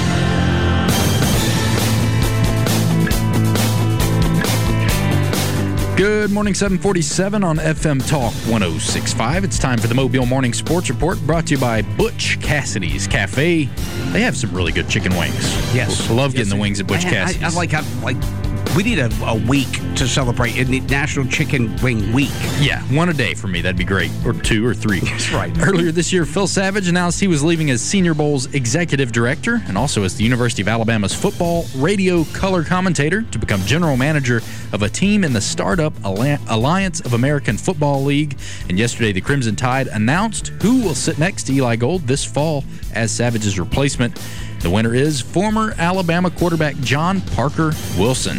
Good morning, seven forty-seven on F M Talk one oh six point five. It's time for the Mobile Morning Sports Report, brought to you by Butch Cassidy's Cafe. They have some really good chicken wings. Yes. Love yes, getting the wings at Butch I, Cassidy's. I, I like, I like, we need a, a week to celebrate in the National Chicken Wing Week. Yeah, one a day for me. That'd be great. Or two or three. That's right. Earlier this year, Phil Savage announced he was leaving as Senior Bowl's executive director and also as the University of Alabama's football radio color commentator to become general manager of a team in the startup Alliance of American Football League. And yesterday, the Crimson Tide announced who will sit next to Eli Gold this fall as Savage's replacement. The winner is former Alabama quarterback John Parker Wilson.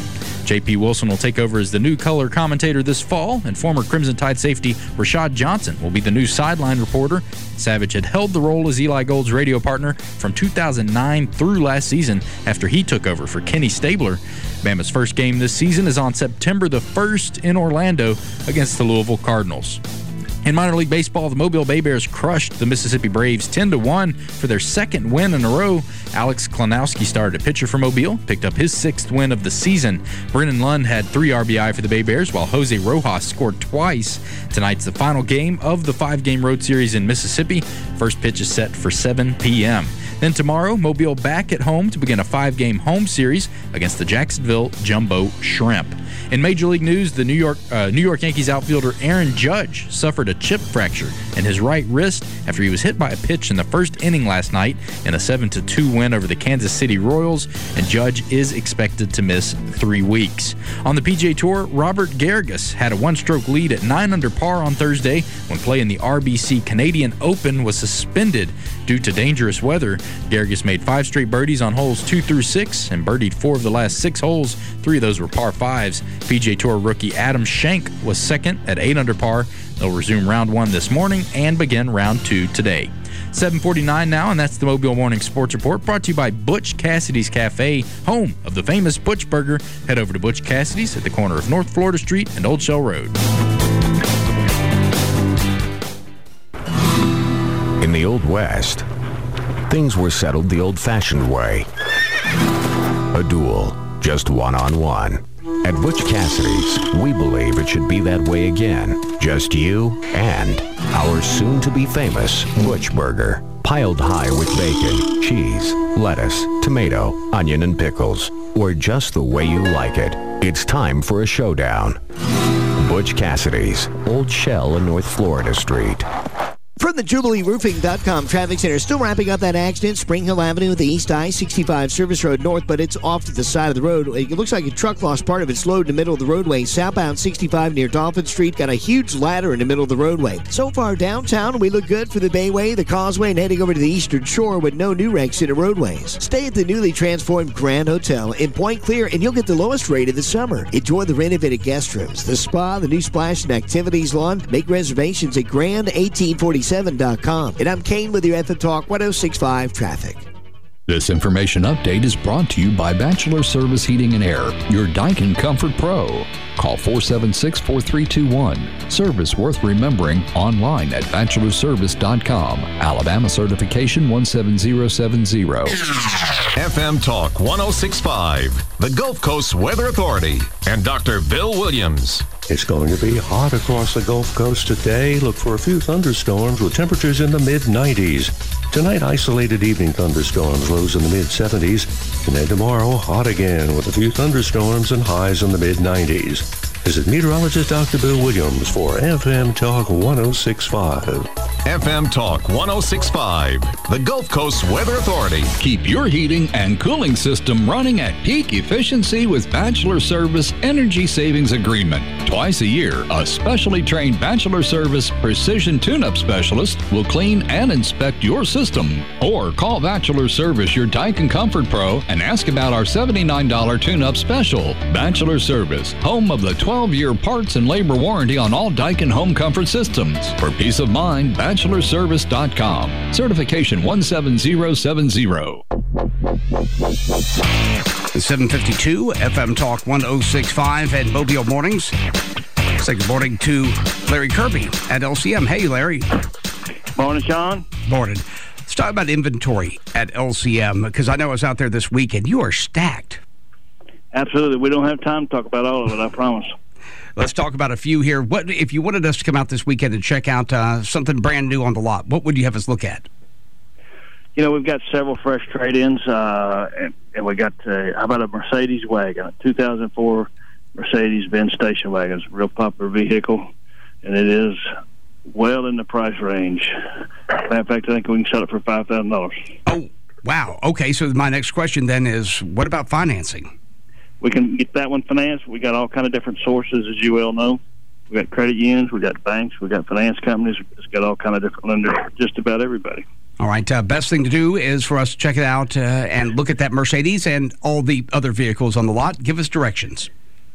J P Wilson will take over as the new color commentator this fall, and former Crimson Tide safety Rashad Johnson will be the new sideline reporter. Savage had held the role as Eli Gold's radio partner from two thousand nine through last season after he took over for Kenny Stabler. Bama's first game this season is on September the first in Orlando against the Louisville Cardinals. In minor league baseball, the Mobile Bay Bears crushed the Mississippi Braves ten to one for their second win in a row. Alex Klanowski started at pitcher for Mobile, picked up his sixth win of the season. Brennan Lund had three R B I for the Bay Bears, while Jose Rojas scored twice. Tonight's the final game of the five-game road series in Mississippi. First pitch is set for seven p.m. Then tomorrow, Mobile back at home to begin a five-game home series against the Jacksonville Jumbo Shrimp. In Major League news, the New York uh, New York Yankees outfielder Aaron Judge suffered a chip fracture in his right wrist after he was hit by a pitch in the first inning last night in a seven to two win over the Kansas City Royals, and Judge is expected to miss three weeks. On the P G A Tour, Robert Garrigus had a one-stroke lead at nine under par on Thursday when play in the R B C Canadian Open was suspended due to dangerous weather. Garrigus made five straight birdies on holes two through six and birdied four of the last six holes. Three of those were par fives. P G A Tour rookie Adam Schenk was second at eight under par. They'll resume round one this morning and begin round two today. seven forty-nine now, and that's the Mobile Morning Sports Report, brought to you by Butch Cassidy's Cafe, home of the famous Butch Burger. Head over to Butch Cassidy's at the corner of North Florida Street and Old Shell Road. In the Old West, things were settled the old-fashioned way. A duel, just one-on-one. At Butch Cassidy's, we believe it should be that way again. Just you and our soon-to-be famous Butch Burger. Piled high with bacon, cheese, lettuce, tomato, onion, and pickles. Or just the way you like it. It's time for a showdown. Butch Cassidy's, Old Shell and North Florida Street. From the Jubilee Roofing dot com Traffic Center, still wrapping up that accident, Spring Hill Avenue, the East I sixty-five Service Road North, but it's off to the side of the road. It looks like a truck lost part of its load in the middle of the roadway. Southbound sixty-five near Dolphin Street got a huge ladder in the middle of the roadway. So far downtown, we look good for the Bayway, the Causeway, and heading over to the Eastern Shore with no new wrecks in the roadways. Stay at the newly transformed Grand Hotel in Point Clear, and you'll get the lowest rate of the summer. Enjoy the renovated guest rooms, the spa, the new splash and activities lawn. Make reservations at grand eighteen forty-seven dot com. And I'm Kane with your F M Talk one oh six point five Traffic. This information update is brought to you by Bachelor Service Heating and Air, your Daikin Comfort Pro. Call four seven six, four three two one. Service worth remembering online at bachelor service dot com. Alabama certification one seven zero seven zero. F M Talk one oh six point five, the Gulf Coast Weather Authority, and Doctor Bill Williams. It's going to be hot across the Gulf Coast today. Look for a few thunderstorms with temperatures in the mid nineties. Tonight, isolated evening thunderstorms, lows in the mid seventies. And then tomorrow, hot again with a few thunderstorms and highs in the mid nineties. Visit meteorologist Doctor Bill Williams for F M Talk one oh six point five. F M Talk one oh six point five, the Gulf Coast Weather Authority. Keep your heating and cooling system running at peak efficiency with Bachelor Service Energy Savings Agreement. Twice a year, a specially trained Bachelor Service Precision Tune-Up Specialist will clean and inspect your system. Or call Bachelor Service, your Daikin Comfort Pro, and ask about our seventy-nine dollars tune-up special. Bachelor Service, home of the twelve-year parts and labor warranty on all Daikin home comfort systems. For peace of mind, bachelor service dot com. Certification one seven zero seven zero. seven fifty-two, F M Talk one oh six point five and Mobile Mornings. Say good morning to Larry Kirby at L C M. Hey, Larry. Morning, Sean. Morning. Let's talk about inventory at L C M, because I know I was out there this weekend. You are stacked. Absolutely. We don't have time to talk about all of it, I promise. Let's talk about a few here. What if you wanted us to come out this weekend and check out uh, something brand new on the lot? What would you have us look at? You know, we've got several fresh trade-ins, uh, and, and we got, uh, how about a Mercedes wagon, a two thousand four Mercedes-Benz station wagon. It's a real popular vehicle, and it is well in the price range. Matter of fact, I think we can sell it for five thousand dollars. Oh, wow. Okay, so my next question then is, what about financing? We can get that one financed. We got all kind of different sources, as you well know. We got credit unions, we got banks, we got finance companies. It's got all kind of different lenders, just about everybody. All right. Uh, best thing to do is for us to check it out uh, and look at that Mercedes and all the other vehicles on the lot. Give us directions.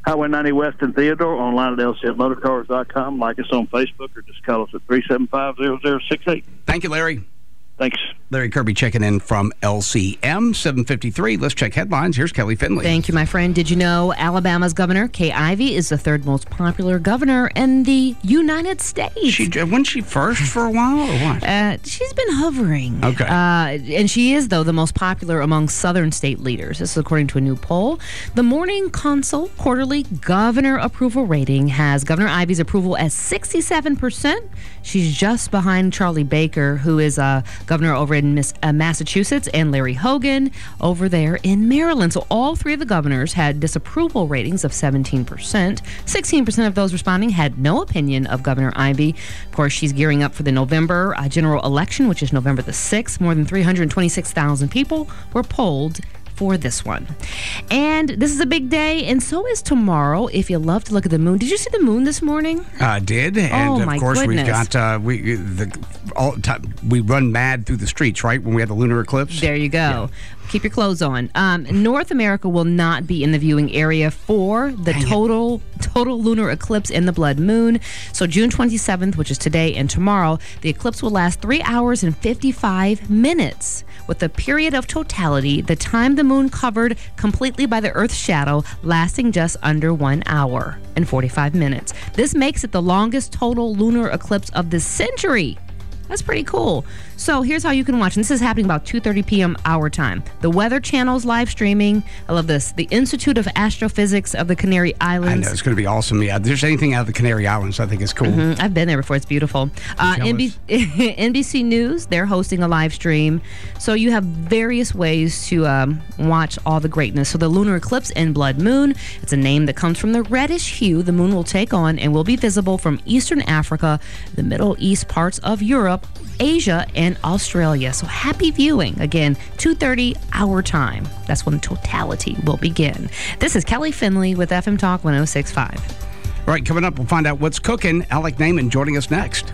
Highway ninety West in Theodore, online at L C F motorcars dot com. Like us on Facebook or just call us at three seven five, zero zero six eight. Thank you, Larry. Thanks. Larry Kirby checking in from L C M seven fifty-three. Let's check headlines. Here's Kelly Finley. Thank you, my friend. Did you know Alabama's governor, Kay Ivey, is the third most popular governor in the United States? She, wasn't she first for a while or what? Uh, she's been hovering. Okay. Uh, and she is, though, the most popular among southern state leaders. This is according to a new poll. The Morning Consult quarterly governor approval rating has Governor Ivey's approval at sixty-seven percent. She's just behind Charlie Baker, who is a governor over in Miss, uh, Massachusetts, and Larry Hogan over there in Maryland. So all three of the governors had disapproval ratings of seventeen percent. sixteen percent of those responding had no opinion of Governor Ivey. Of course, she's gearing up for the November uh, general election, which is November the sixth. More than three hundred twenty-six thousand people were polled for this one. And this is a big day, and so is tomorrow, if you love to look at the moon. Did you see the moon this morning? I uh, did, and oh, of my course goodness. we've got uh, we the all time we run mad through the streets, right, when we have the lunar eclipse. There you go. Yeah. Keep your clothes on. Um, North America will not be in the viewing area for the Dang total it. total lunar eclipse and the blood moon. So June twenty-seventh, which is today and tomorrow, the eclipse will last three hours and fifty-five minutes. With the period of totality, the time the moon covered completely by the Earth's shadow, lasting just under one hour and forty-five minutes. This makes it the longest total lunar eclipse of the century. That's pretty cool. So here's how you can watch. And this is happening about two thirty p.m. our time. The Weather Channel's live streaming. I love this. The Institute of Astrophysics of the Canary Islands. I know, it's going to be awesome. Yeah, if there's anything out of the Canary Islands, I think it's cool. Mm-hmm. I've been there before. It's beautiful. Uh, N B- N B C News, they're hosting a live stream. So you have various ways to um, watch all the greatness. So the lunar eclipse and blood moon, it's a name that comes from the reddish hue the moon will take on and will be visible from Eastern Africa, the Middle East parts of Europe, Asia, and Australia. So happy viewing. Again, two thirty our time. That's when totality will begin. This is Kelly Finley with F M Talk one oh six point five. All right, coming up, we'll find out what's cooking. Alec Naiman joining us next.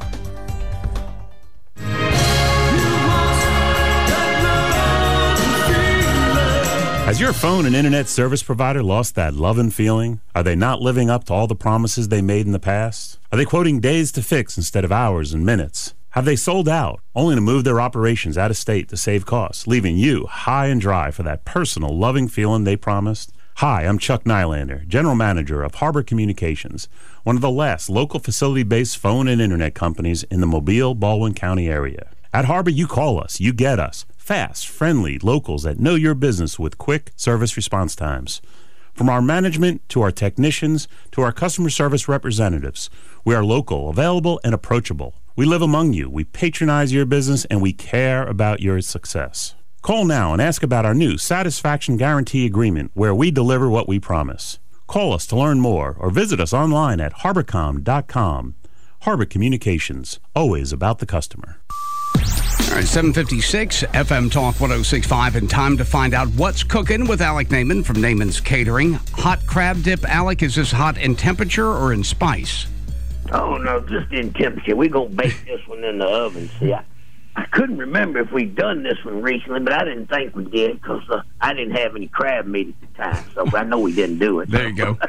Has your phone and internet service provider lost that love and feeling? Are they not living up to all the promises they made in the past? Are they quoting days to fix instead of hours and minutes? Have they sold out, only to move their operations out of state to save costs, leaving you high and dry for that personal, loving feeling they promised? Hi, I'm Chuck Nylander, General Manager of Harbor Communications, one of the last local facility-based phone and internet companies in the Mobile, Baldwin County area. At Harbor, you call us, you get us. Fast, friendly locals that know your business with quick service response times. From our management to our technicians to our customer service representatives, we are local, available, and approachable. We live among you, we patronize your business, and we care about your success. Call now and ask about our new Satisfaction Guarantee Agreement, where we deliver what we promise. Call us to learn more or visit us online at harborcom dot com. Harbor Communications, always about the customer. All right, seven fifty-six, F M Talk one oh six point five, and time to find out what's cooking with Alec Naiman from Naiman's Catering. Hot crab dip, Alec, is this hot in temperature or in spice? Oh, no, just in temperature. We're going to bake this one in the oven. See, I, I couldn't remember if we'd done this one recently, but I didn't think we did because uh, I didn't have any crab meat at the time, so I know we didn't do it. There you go.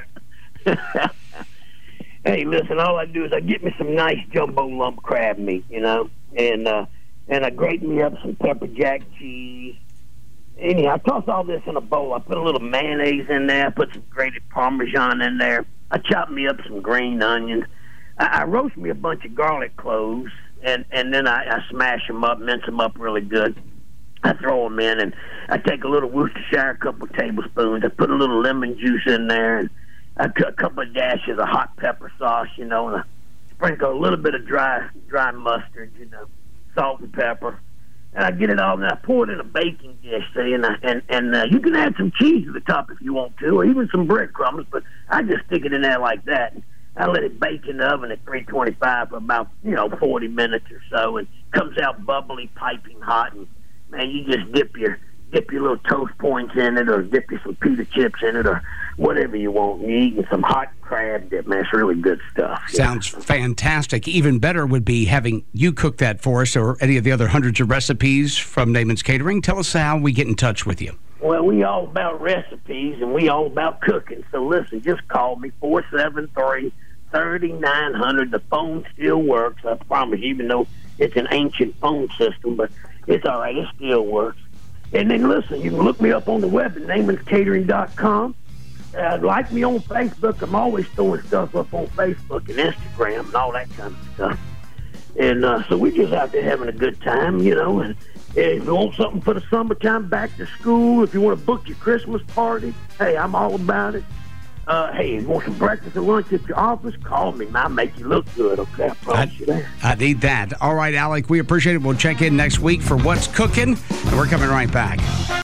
Hey, listen, all I do is I get me some nice jumbo lump crab meat, you know, and uh, and I grate me up some pepper jack cheese. Anyhow, I toss all this in a bowl. I put a little mayonnaise in there. I put some grated Parmesan in there. I chop me up some green onions. I, I roast me a bunch of garlic cloves, and, and then I, I smash them up, mince them up really good. I throw them in, and I take a little Worcestershire, a couple of tablespoons. I put a little lemon juice in there, and I cut a couple of dashes of hot pepper sauce, you know, and I sprinkle a little bit of dry dry mustard, you know, salt and pepper. And I get it all, and I pour it in a baking dish, see, and I, and, and uh, you can add some cheese to the top if you want to, or even some breadcrumbs, but I just stick it in there like that. I let it bake in the oven at three twenty-five for about, you know, forty minutes or so, and it comes out bubbly, piping hot, and, man, you just dip your dip your little toast points in it, or dip your some pita chips in it, or whatever you want. And you're eating some hot crab dip, man. It's really good stuff. Sounds fantastic. Even better would be having you cook that for us, or any of the other hundreds of recipes from Naiman's Catering. Tell us how we get in touch with you. Well, we all about recipes, and we all about cooking. So listen, just call me, four seven three, three nine zero zero. The phone still works, I promise you, even though it's an ancient phone system, but it's all right. It still works. And then listen, you can look me up on the web at Naaman's Catering dot com. Uh, like me on Facebook. I'm always throwing stuff up on Facebook and Instagram and all that kind of stuff. And uh, so we're just out there having a good time, you know. And if you want something for the summertime, back to school, if you want to book your Christmas party, hey, I'm all about it. Uh, hey, if you want some breakfast and lunch at your office, call me. I'll make you look good, okay? I promise I, you that. I need that. All right, Alec, we appreciate it. We'll check in next week for What's Cooking, and we're coming right back.